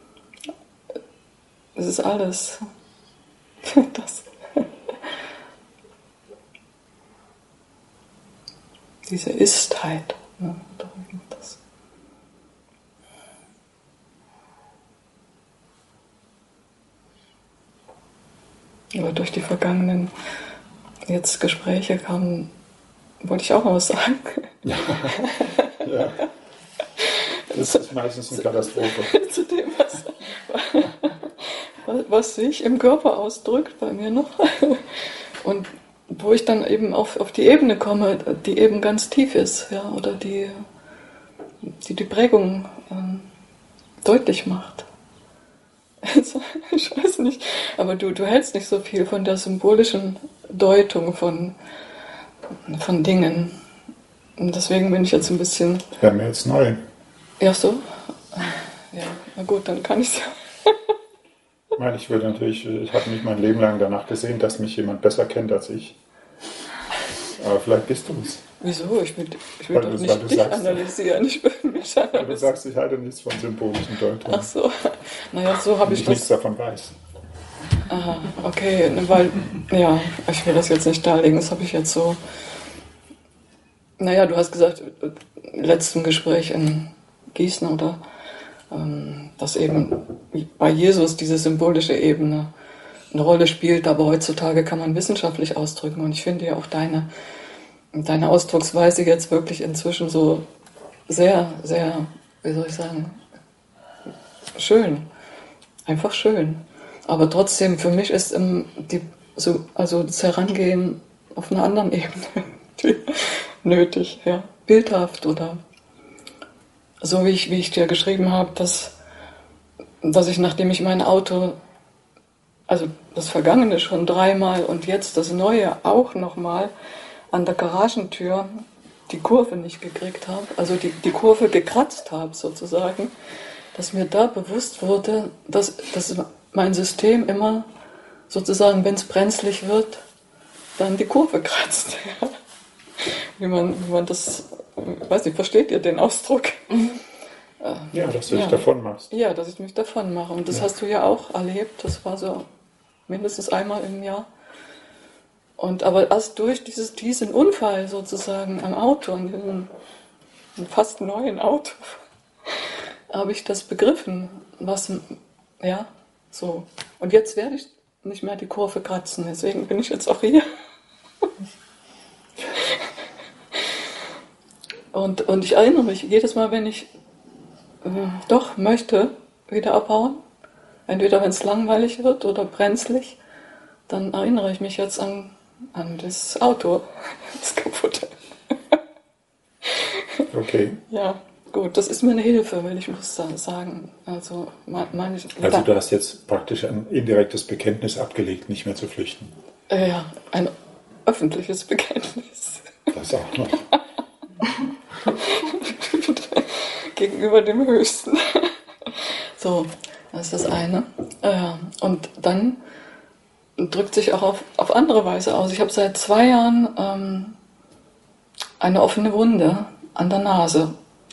alles. Das. Diese Istheit. Ne, das. Aber durch die vergangenen Gespräche wollte ich auch noch was sagen. Ja. Ja. Das ist meistens eine Katastrophe. Zu dem, was sich im Körper ausdrückt bei mir noch. Und wo ich dann eben auf die Ebene komme, die eben ganz tief ist, ja, oder die Prägung deutlich macht. Also, ich weiß nicht, aber du hältst nicht so viel von der symbolischen Deutung von Dingen. Und deswegen bin ich jetzt ein bisschen... Das wäre mir jetzt neu. Ja, so? Ja, na gut, dann kann ich es ja. Ich habe mich mein Leben lang danach gesehen, dass mich jemand besser kennt als ich. Aber vielleicht bist du es. Wieso? Ich will doch nicht dich analysieren, ich will mich analysieren. Du sagst, ich halte nichts von symbolischen Deutungen. Ach so, naja, so habe ich das... nichts davon weiß. Aha, okay, weil, ja, ich will das jetzt nicht darlegen, das habe ich jetzt so... Naja, du hast gesagt, im letzten Gespräch in Gießen, oder, dass eben bei Jesus diese symbolische Ebene eine Rolle spielt, aber heutzutage kann man wissenschaftlich ausdrücken, und ich finde ja auch deine Ausdrucksweise jetzt wirklich inzwischen so sehr, sehr, wie soll ich sagen, schön. Einfach schön. Aber trotzdem, für mich ist das Herangehen auf einer anderen Ebene nötig, ja. Bildhaft, oder so wie ich dir geschrieben habe, dass ich, nachdem ich mein Auto, also das Vergangene schon 3-mal und jetzt das Neue auch nochmal, an der Garagentür die Kurve nicht gekriegt habe, also die Kurve gekratzt habe sozusagen, dass mir da bewusst wurde, dass mein System immer sozusagen, wenn es brenzlig wird, dann die Kurve kratzt. Ja. Wie man das, weiß nicht, versteht ihr den Ausdruck? Mhm. Ja, dass du dich davon machst. Ja, dass ich mich davon mache. Und das hast du ja auch erlebt, das war so mindestens einmal im Jahr. Aber erst durch diesen Unfall sozusagen am Auto, an diesem fast neuen Auto, habe ich das begriffen, ja, so. Und jetzt werde ich nicht mehr die Kurve kratzen, deswegen bin ich jetzt auch hier. Und ich erinnere mich jedes Mal, wenn ich doch möchte, wieder abhauen, entweder wenn es langweilig wird oder brenzlig, dann erinnere ich mich jetzt an das Auto, das kaputte. Okay. Ja, gut, das ist mir eine Hilfe, weil ich muss sagen, also du hast jetzt praktisch ein indirektes Bekenntnis abgelegt, nicht mehr zu flüchten. Ja, ein öffentliches Bekenntnis. Das auch noch. Gegenüber dem Höchsten. So, das ist das eine. Und dann drückt sich auch auf andere Weise aus. Ich habe seit 2 Jahren eine offene Wunde an der Nase.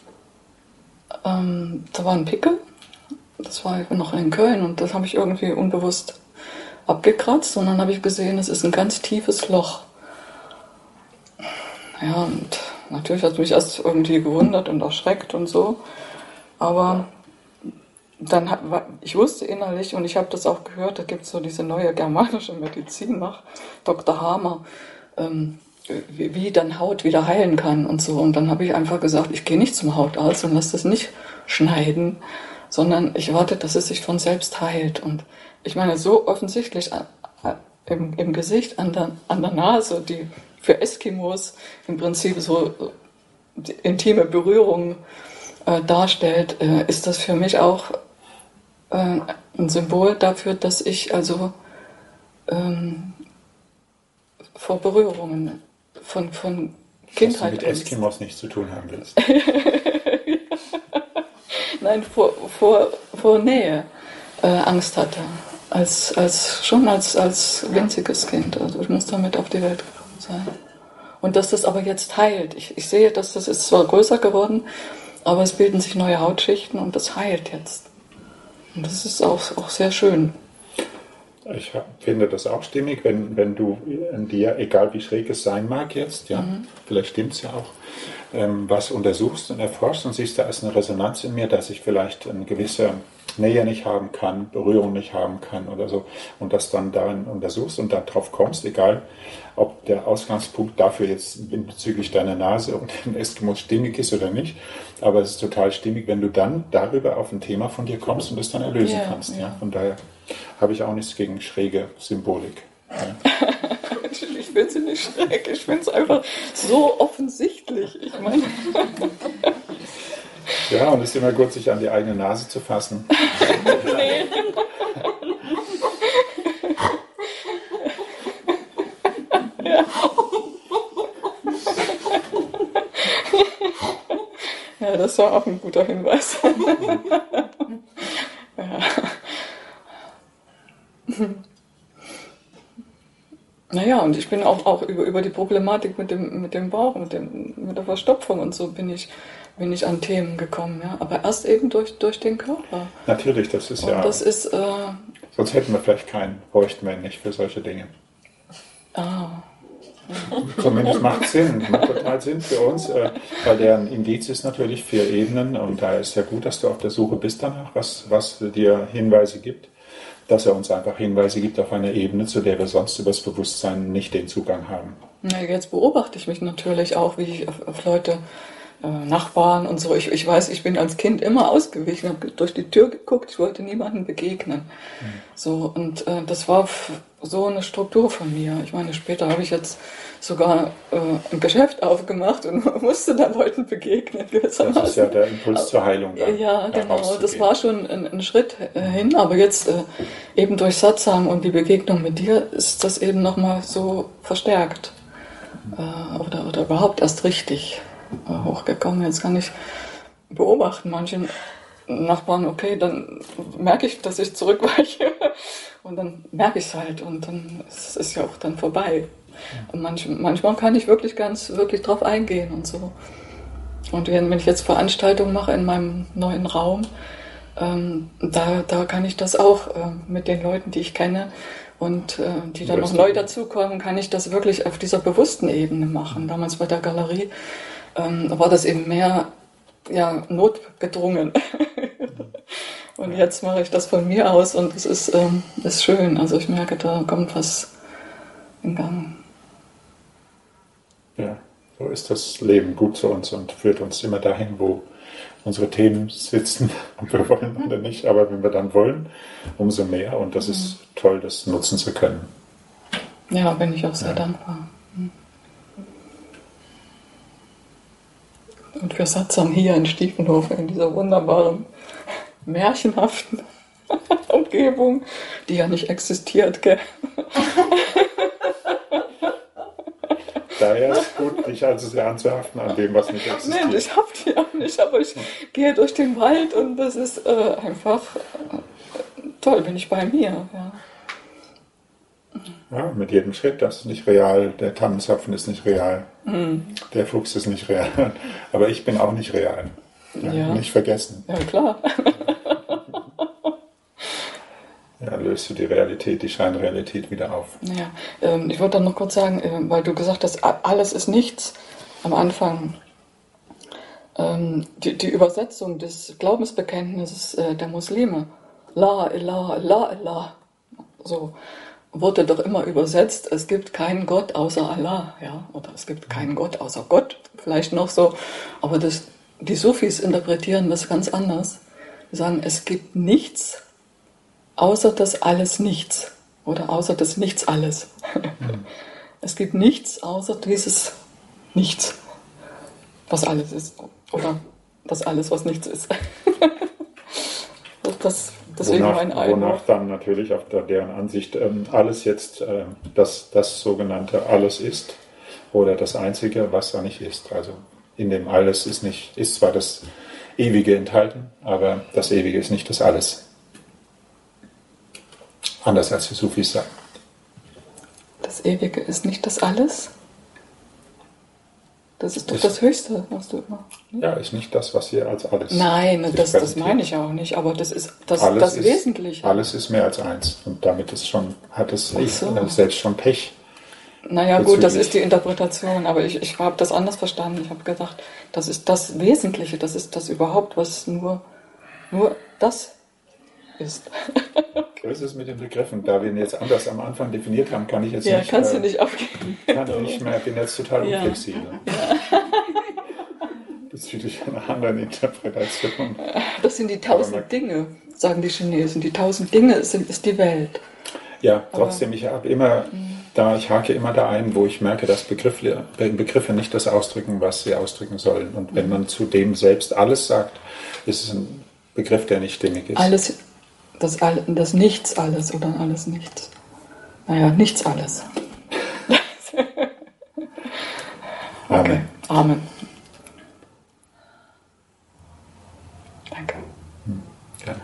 Da war ein Pickel, das war noch in Köln, und das habe ich irgendwie unbewusst abgekratzt, und dann habe ich gesehen, es ist ein ganz tiefes Loch. Ja, und natürlich hat es mich erst irgendwie gewundert und erschreckt und so, aber dann ich wusste innerlich, und ich habe das auch gehört, da gibt es so diese neue germanische Medizin nach Dr. Hamer, wie dann Haut wieder heilen kann und so. Und dann habe ich einfach gesagt, ich gehe nicht zum Hautarzt und lasse das nicht schneiden, sondern ich warte, dass es sich von selbst heilt. Und ich meine, so offensichtlich im Gesicht, an der Nase, die für Eskimos im Prinzip so intime Berührung darstellt, ist das für mich auch ein Symbol dafür, dass ich also vor Berührungen von Kindheit. Was du mit Eskimos nichts zu tun haben willst. Nein, vor Nähe Angst hatte. Schon als winziges Kind. Also ich muss damit auf die Welt gekommen sein. Und dass das aber jetzt heilt. Ich sehe, dass das ist zwar größer geworden, aber es bilden sich neue Hautschichten und das heilt jetzt. Und das ist auch sehr schön. Ich finde das auch stimmig, wenn du in dir, egal wie schräg es sein mag jetzt, ja, vielleicht stimmt es ja auch, was untersuchst und erforschst und siehst, da ist eine Resonanz in mir, dass ich vielleicht eine gewisse Nähe nicht haben kann, Berührung nicht haben kann oder so, und das dann darin untersuchst und dann drauf kommst, egal ob der Ausgangspunkt dafür jetzt bezüglich deiner Nase und den Eskimos stimmig ist oder nicht, aber es ist total stimmig, wenn du dann darüber auf ein Thema von dir kommst und es dann erlösen kannst. Ja. Von daher habe ich auch nichts gegen schräge Symbolik. Ja. Ich finde sie nicht schräg, ich finde es einfach so offensichtlich. Ich meine. Ja, und es ist immer gut, sich an die eigene Nase zu fassen. Nee. Ja, das war auch ein guter Hinweis. Ja. Naja, und ich bin auch über die Problematik mit dem Bauch, mit der Verstopfung und so bin ich an Themen gekommen, ja. Aber erst eben durch den Körper. Natürlich, das ist und ja. Das ist, sonst hätten wir vielleicht bräuchten wir nicht für solche Dinge. Zumindest macht Sinn, macht total Sinn für uns, weil der ein Indiz ist natürlich 4 Ebenen und da ist ja gut, dass du auf der Suche bist danach, was dir Hinweise gibt, dass er uns einfach Hinweise gibt auf einer Ebene, zu der wir sonst über das Bewusstsein nicht den Zugang haben. Ja, jetzt beobachte ich mich natürlich auch, wie ich auf Leute, Nachbarn und so, ich weiß, ich bin als Kind immer ausgewichen, habe durch die Tür geguckt, ich wollte niemandem begegnen. So, und das war so eine Struktur von mir. Ich meine, später habe ich jetzt sogar ein Geschäft aufgemacht und musste da Leuten begegnen. Das ist ja der Impuls zur Heilung. Ja, genau. Das war schon ein Schritt hin, aber jetzt eben durch Satsang und die Begegnung mit dir ist das eben nochmal so verstärkt oder überhaupt erst richtig hochgekommen. Jetzt kann ich beobachten, manche Nachbarn, okay, dann merke ich, dass ich zurückweiche und dann merke ich es halt und dann ist es ja auch dann vorbei. Und manchmal kann ich wirklich drauf eingehen und so. Und wenn ich jetzt Veranstaltungen mache in meinem neuen Raum, da kann ich das auch mit den Leuten, die ich kenne und die dann noch neu dazukommen, kann ich das wirklich auf dieser bewussten Ebene machen. Damals bei der Galerie war das eben mehr notgedrungen. Und jetzt mache ich das von mir aus und es ist schön. Also ich merke, da kommt was in Gang. Ja, so ist das Leben gut zu uns und führt uns immer dahin, wo unsere Themen sitzen, ob wir wollen oder nicht. Aber wenn wir dann wollen, umso mehr. Und das ist toll, das nutzen zu können. Ja, bin ich auch sehr dankbar. Und für Satsang hier in Stiefenhofen, in dieser wunderbaren, märchenhaften Umgebung, die ja nicht existiert, gell? Daher ist gut, dich also sehr anzuhaften an dem, was nicht existiert. Nein, ich hab die auch nicht, aber ich gehe durch den Wald und das ist einfach toll, bin ich bei mir. Ja. Ja, mit jedem Schritt, das ist nicht real, der Tannenzapfen ist nicht real, der Fuchs ist nicht real, aber ich bin auch nicht real. Ja. Nicht vergessen. Ja, klar. Ja, löst du die Realität, die Scheinrealität wieder auf. Ja, ich wollte dann noch kurz sagen, weil du gesagt hast, alles ist nichts. am Anfang die Übersetzung des Glaubensbekenntnisses der Muslime, La ilaha illa Allah, so wurde doch immer übersetzt, es gibt keinen Gott außer Allah, ja, oder es gibt keinen Gott außer Gott, vielleicht noch so, aber die Sufis interpretieren das ganz anders. Sie sagen, es gibt nichts außer das alles Nichts oder außer das Nichts alles. Es gibt nichts außer dieses Nichts, was alles ist, oder das alles, was nichts ist. Deswegen mein Eindruck. Wonach dann natürlich auf deren Ansicht alles jetzt das sogenannte Alles ist oder das Einzige, was da nicht ist. Also in dem Alles ist zwar das Ewige enthalten, aber das Ewige ist nicht das Alles. Anders als die Sufis sagen. Das Ewige ist nicht das Alles? Das ist doch das Höchste, was du immer... Ja, ist nicht das, was hier als alles... Nein, das meine ich auch nicht, aber das ist das Wesentliche. Alles ist mehr als eins und damit hat es selbst schon Pech. Naja gut, das ist die Interpretation, aber ich habe das anders verstanden. Ich habe gedacht, das ist das Wesentliche, das ist das überhaupt, was nur das ist. So ist es mit den Begriffen. Da wir ihn jetzt anders am Anfang definiert haben, kann ich jetzt nicht... Ja, kannst du nicht aufgeben. Kann ich nicht mehr, bin jetzt total unflexibel. Ja. Bezüglich einer anderen Interpretation. Das sind die 1000 Dinge, sagen die Chinesen. Die 1000 Dinge ist die Welt. Ja, trotzdem, ich hake immer da ein, wo ich merke, dass Begriffe nicht das ausdrücken, was sie ausdrücken sollen. Und wenn man zu dem selbst alles sagt, ist es ein Begriff, der nicht stimmig ist. Alles, das Nichts alles oder alles nichts. Naja, nichts alles. Okay. Amen. Danke. Gerne.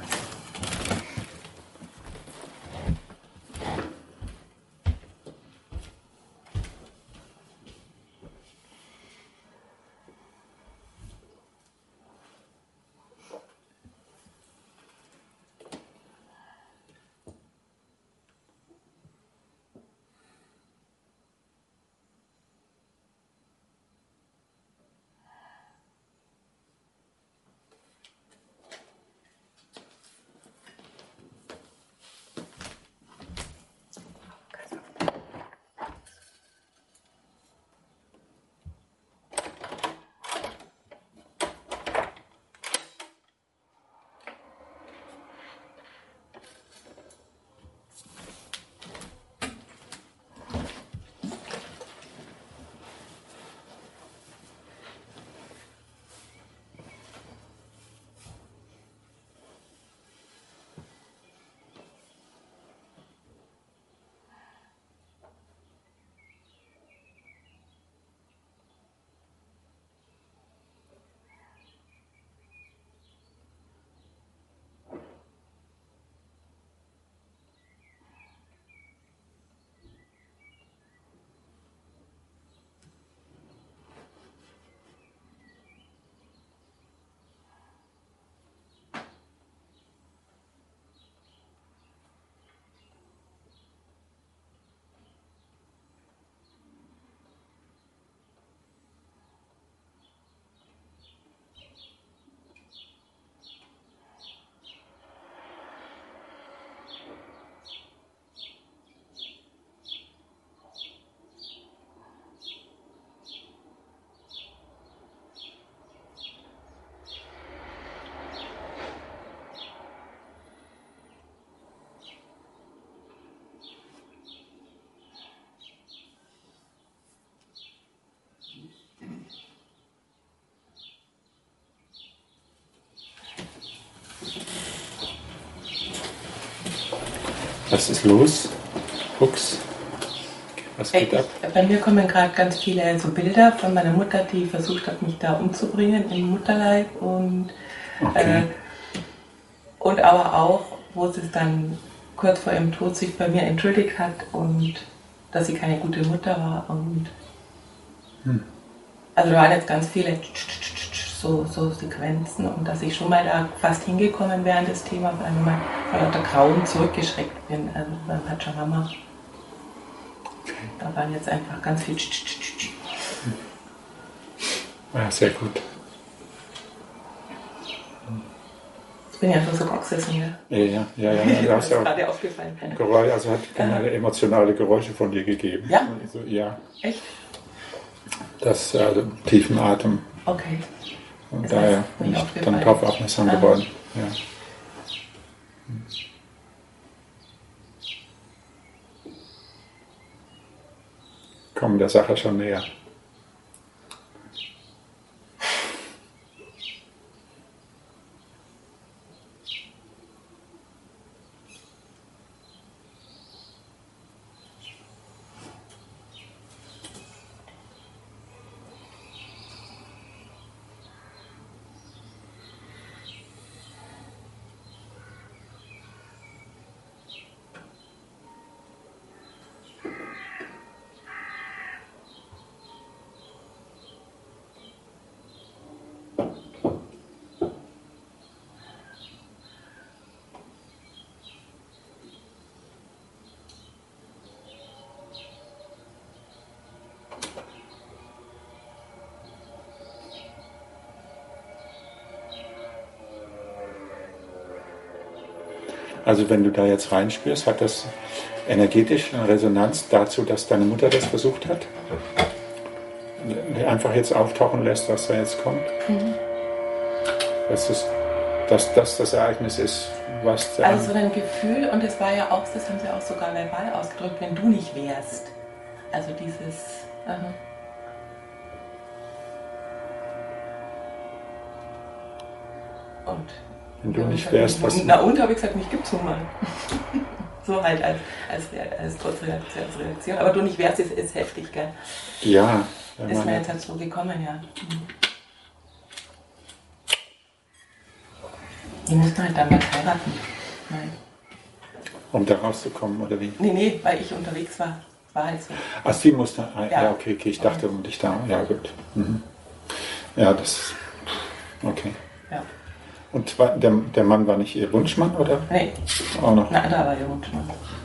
Was ist los? Fuchs? Was geht ab? Bei mir kommen gerade ganz viele so Bilder von meiner Mutter, die versucht hat, mich da umzubringen im Mutterleib und aber auch, wo sie es dann kurz vor ihrem Tod sich bei mir entschuldigt hat und dass sie keine gute Mutter war und also da waren jetzt ganz viele so Sequenzen und dass ich schon mal da fast hingekommen wäre an das Thema, weil ich mal vor lauter Grauen zurückgeschreckt bin, also beim Pachamama. Da waren jetzt einfach ganz viel. Ja, sehr gut. Ich bin ja einfach so gesessen hier. Ja. Du hast ja auch gerade aufgefallen. Geräusche, also hat emotionale Geräusche von dir gegeben. Ja? Also, ja. Echt? Das tiefen Atem. Okay. Und Das daher heißt, bin ich aufgefallen. dann darauf aufmerksam geworden. Ja. Kommen der Sache schon näher. Also wenn du da jetzt reinspürst, hat das energetisch eine Resonanz dazu, dass deine Mutter das versucht hat? Einfach jetzt auftauchen lässt, was da jetzt kommt? Mhm. Dass das Ereignis ist, was... Also so ein Gefühl, und das war ja auch, das haben sie auch sogar verbal ausgedrückt, wenn du nicht wärst. Also dieses... Und... Wenn du nicht wärst, was... Na und, habe ich gesagt, mich gibt's nun mal. So halt als Reaktion. Aber du nicht wärst, ist heftig, gell? Ja. Ist mir jetzt halt so gekommen, ja. Die mussten halt damals heiraten. Nein. Um da rauszukommen, oder wie? Nee, weil ich unterwegs war. War halt so. Ach, sie musste... Ja, okay, ich dachte um dich da. Ja, gut. Mhm. Ja, das... Okay. Ja. Und der Mann war nicht ihr Wunschmann, oder? Nee. Auch noch? Nein, da war ihr Wunschmann.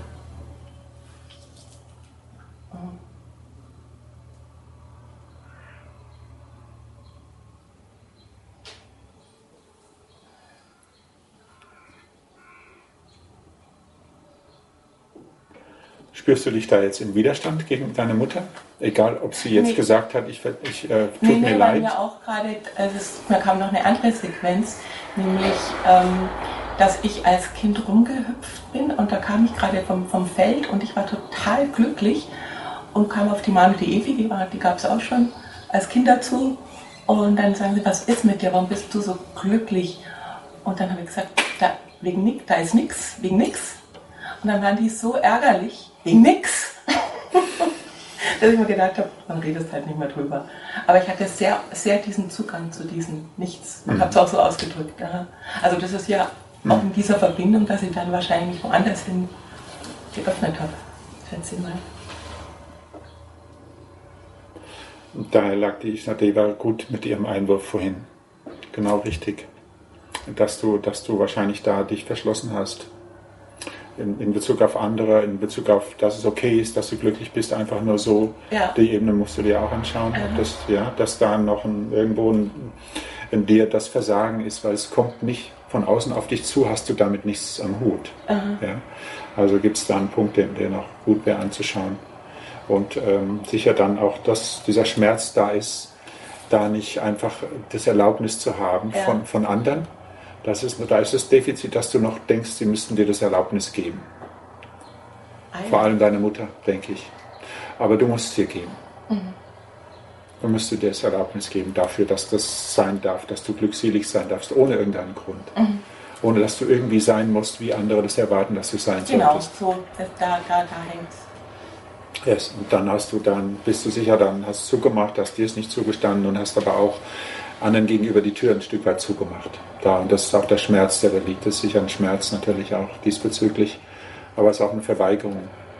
Spürst du dich da jetzt im Widerstand gegen deine Mutter? Egal, ob sie jetzt gesagt hat, tut mir leid. Mir auch gerade, mir kam noch eine andere Sequenz, nämlich, dass ich als Kind rumgehüpft bin und da kam ich gerade vom Feld und ich war total glücklich und kam auf die Manu, die Evi, die gab es auch schon als Kind dazu und dann sagen sie, was ist mit dir, warum bist du so glücklich? Und dann habe ich gesagt, da ist nix, wegen nix. Und dann waren die so ärgerlich, wegen nix, dass ich mir gedacht habe, man redet halt nicht mehr drüber. Aber ich hatte sehr, sehr diesen Zugang zu diesem Nichts. Ich habe es auch so ausgedrückt. Ja. Also das ist ja auch in dieser Verbindung, dass ich dann wahrscheinlich woanders hin geöffnet habe. Schätze ich mal. Und daher lag die Ishnadeva gut mit ihrem Einwurf vorhin. Genau richtig. Dass du wahrscheinlich da dich verschlossen hast. In Bezug auf andere, in Bezug auf, dass es okay ist, dass du glücklich bist, einfach nur so. Ja. Die Ebene musst du dir auch anschauen, dass da noch irgendwo in dir das Versagen ist, weil es kommt nicht von außen auf dich zu, hast du damit nichts am Hut. Ja? Also gibt es da einen Punkt, der noch gut wäre anzuschauen. Und sicher dann auch, dass dieser Schmerz da ist, da nicht einfach das Erlaubnis zu haben von anderen. Da ist das Defizit, dass du noch denkst, sie müssten dir das Erlaubnis geben. Vor allem deine Mutter, denke ich. Aber du musst es dir geben. Du musst dir das Erlaubnis geben dafür, dass das sein darf, dass du glückselig sein darfst, ohne irgendeinen Grund. Ohne dass du irgendwie sein musst, wie andere das erwarten, dass du sein solltest. Genau, so, da hängt es. Yes. Und bist du sicher, dann hast du zugemacht, hast dir es nicht zugestanden und hast aber auch anderen gegenüber die Tür ein Stück weit zugemacht. Und das ist auch der Schmerz, der da liegt. Das ist sicher ein Schmerz natürlich auch diesbezüglich, aber es ist auch eine Verweigerung.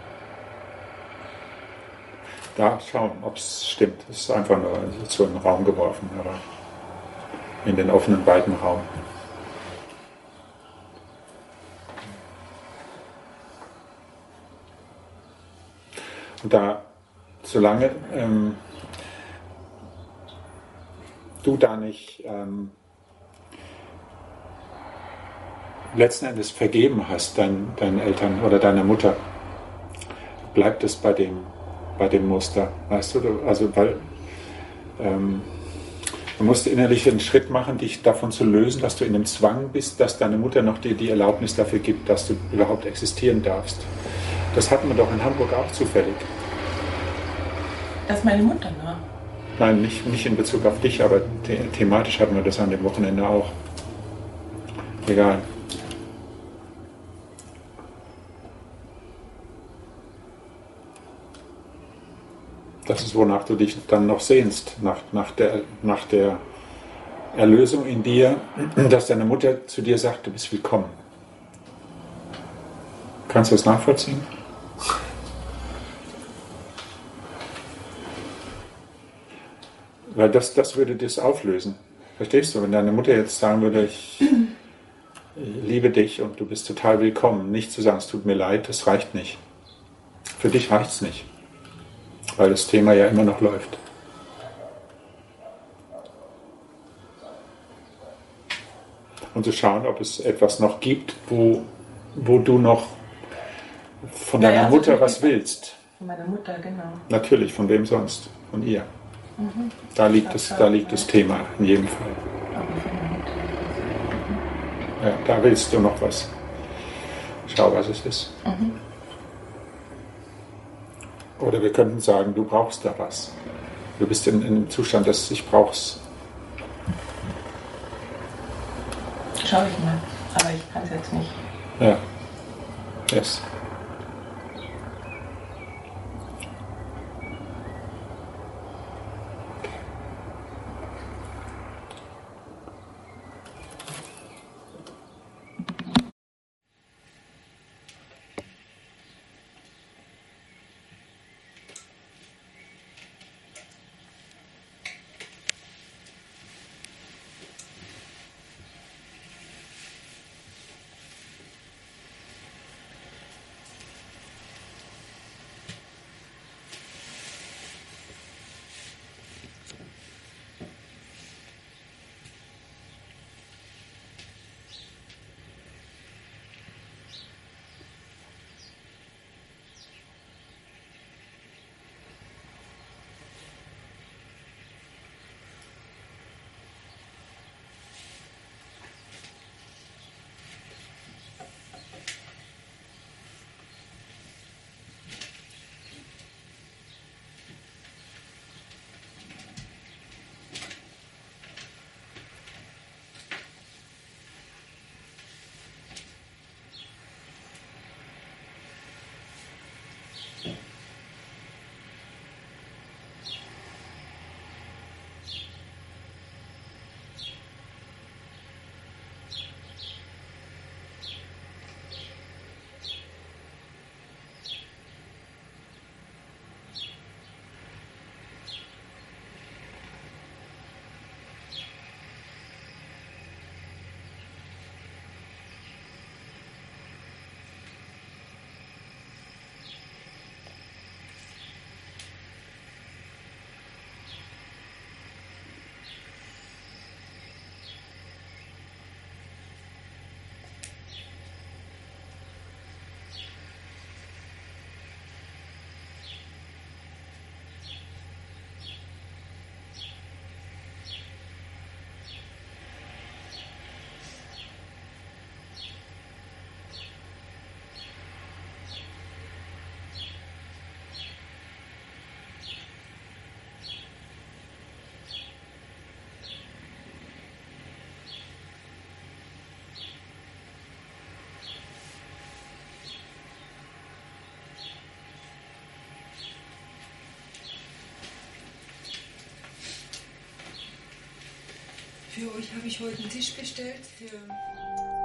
Da schauen, ob es stimmt. Es ist einfach nur so in den Raum geworfen, aber in den offenen, weiten Raum. Und da, solange du da nicht letzten Endes vergeben hast, deinen Eltern oder deiner Mutter, bleibt es bei dem Muster, weißt du? Also weil du musst innerlich einen Schritt machen, dich davon zu lösen, dass du in dem Zwang bist, dass deine Mutter noch dir die Erlaubnis dafür gibt, dass du überhaupt existieren darfst. Das hatten wir doch in Hamburg auch zufällig. Das ist meine Mutter, ne? Nein, nicht in Bezug auf dich, aber thematisch hatten wir das an dem Wochenende auch. Egal. Das ist, wonach du dich dann noch sehnst, nach der Erlösung in dir, dass deine Mutter zu dir sagt, du bist willkommen. Kannst du das nachvollziehen? Weil das würde das auflösen. Verstehst du? Wenn deine Mutter jetzt sagen würde, ich liebe dich und du bist total willkommen, nicht zu sagen, es tut mir leid, das reicht nicht. Für dich reicht es nicht. Weil das Thema ja immer noch läuft. Und zu schauen, ob es etwas noch gibt, wo du noch von deiner Mutter was willst. Von meiner Mutter, genau. Natürlich, von wem sonst? Von ihr. Mhm. Da liegt das Thema in jedem Fall. Ja, da willst du noch was. Schau, was es ist. Mhm. Oder wir könnten sagen, du brauchst da was. Du bist in einem Zustand, dass ich brauch's. Schau ich mal, aber ich kann es jetzt nicht. Ja. Yes. Für euch habe ich heute einen Tisch bestellt für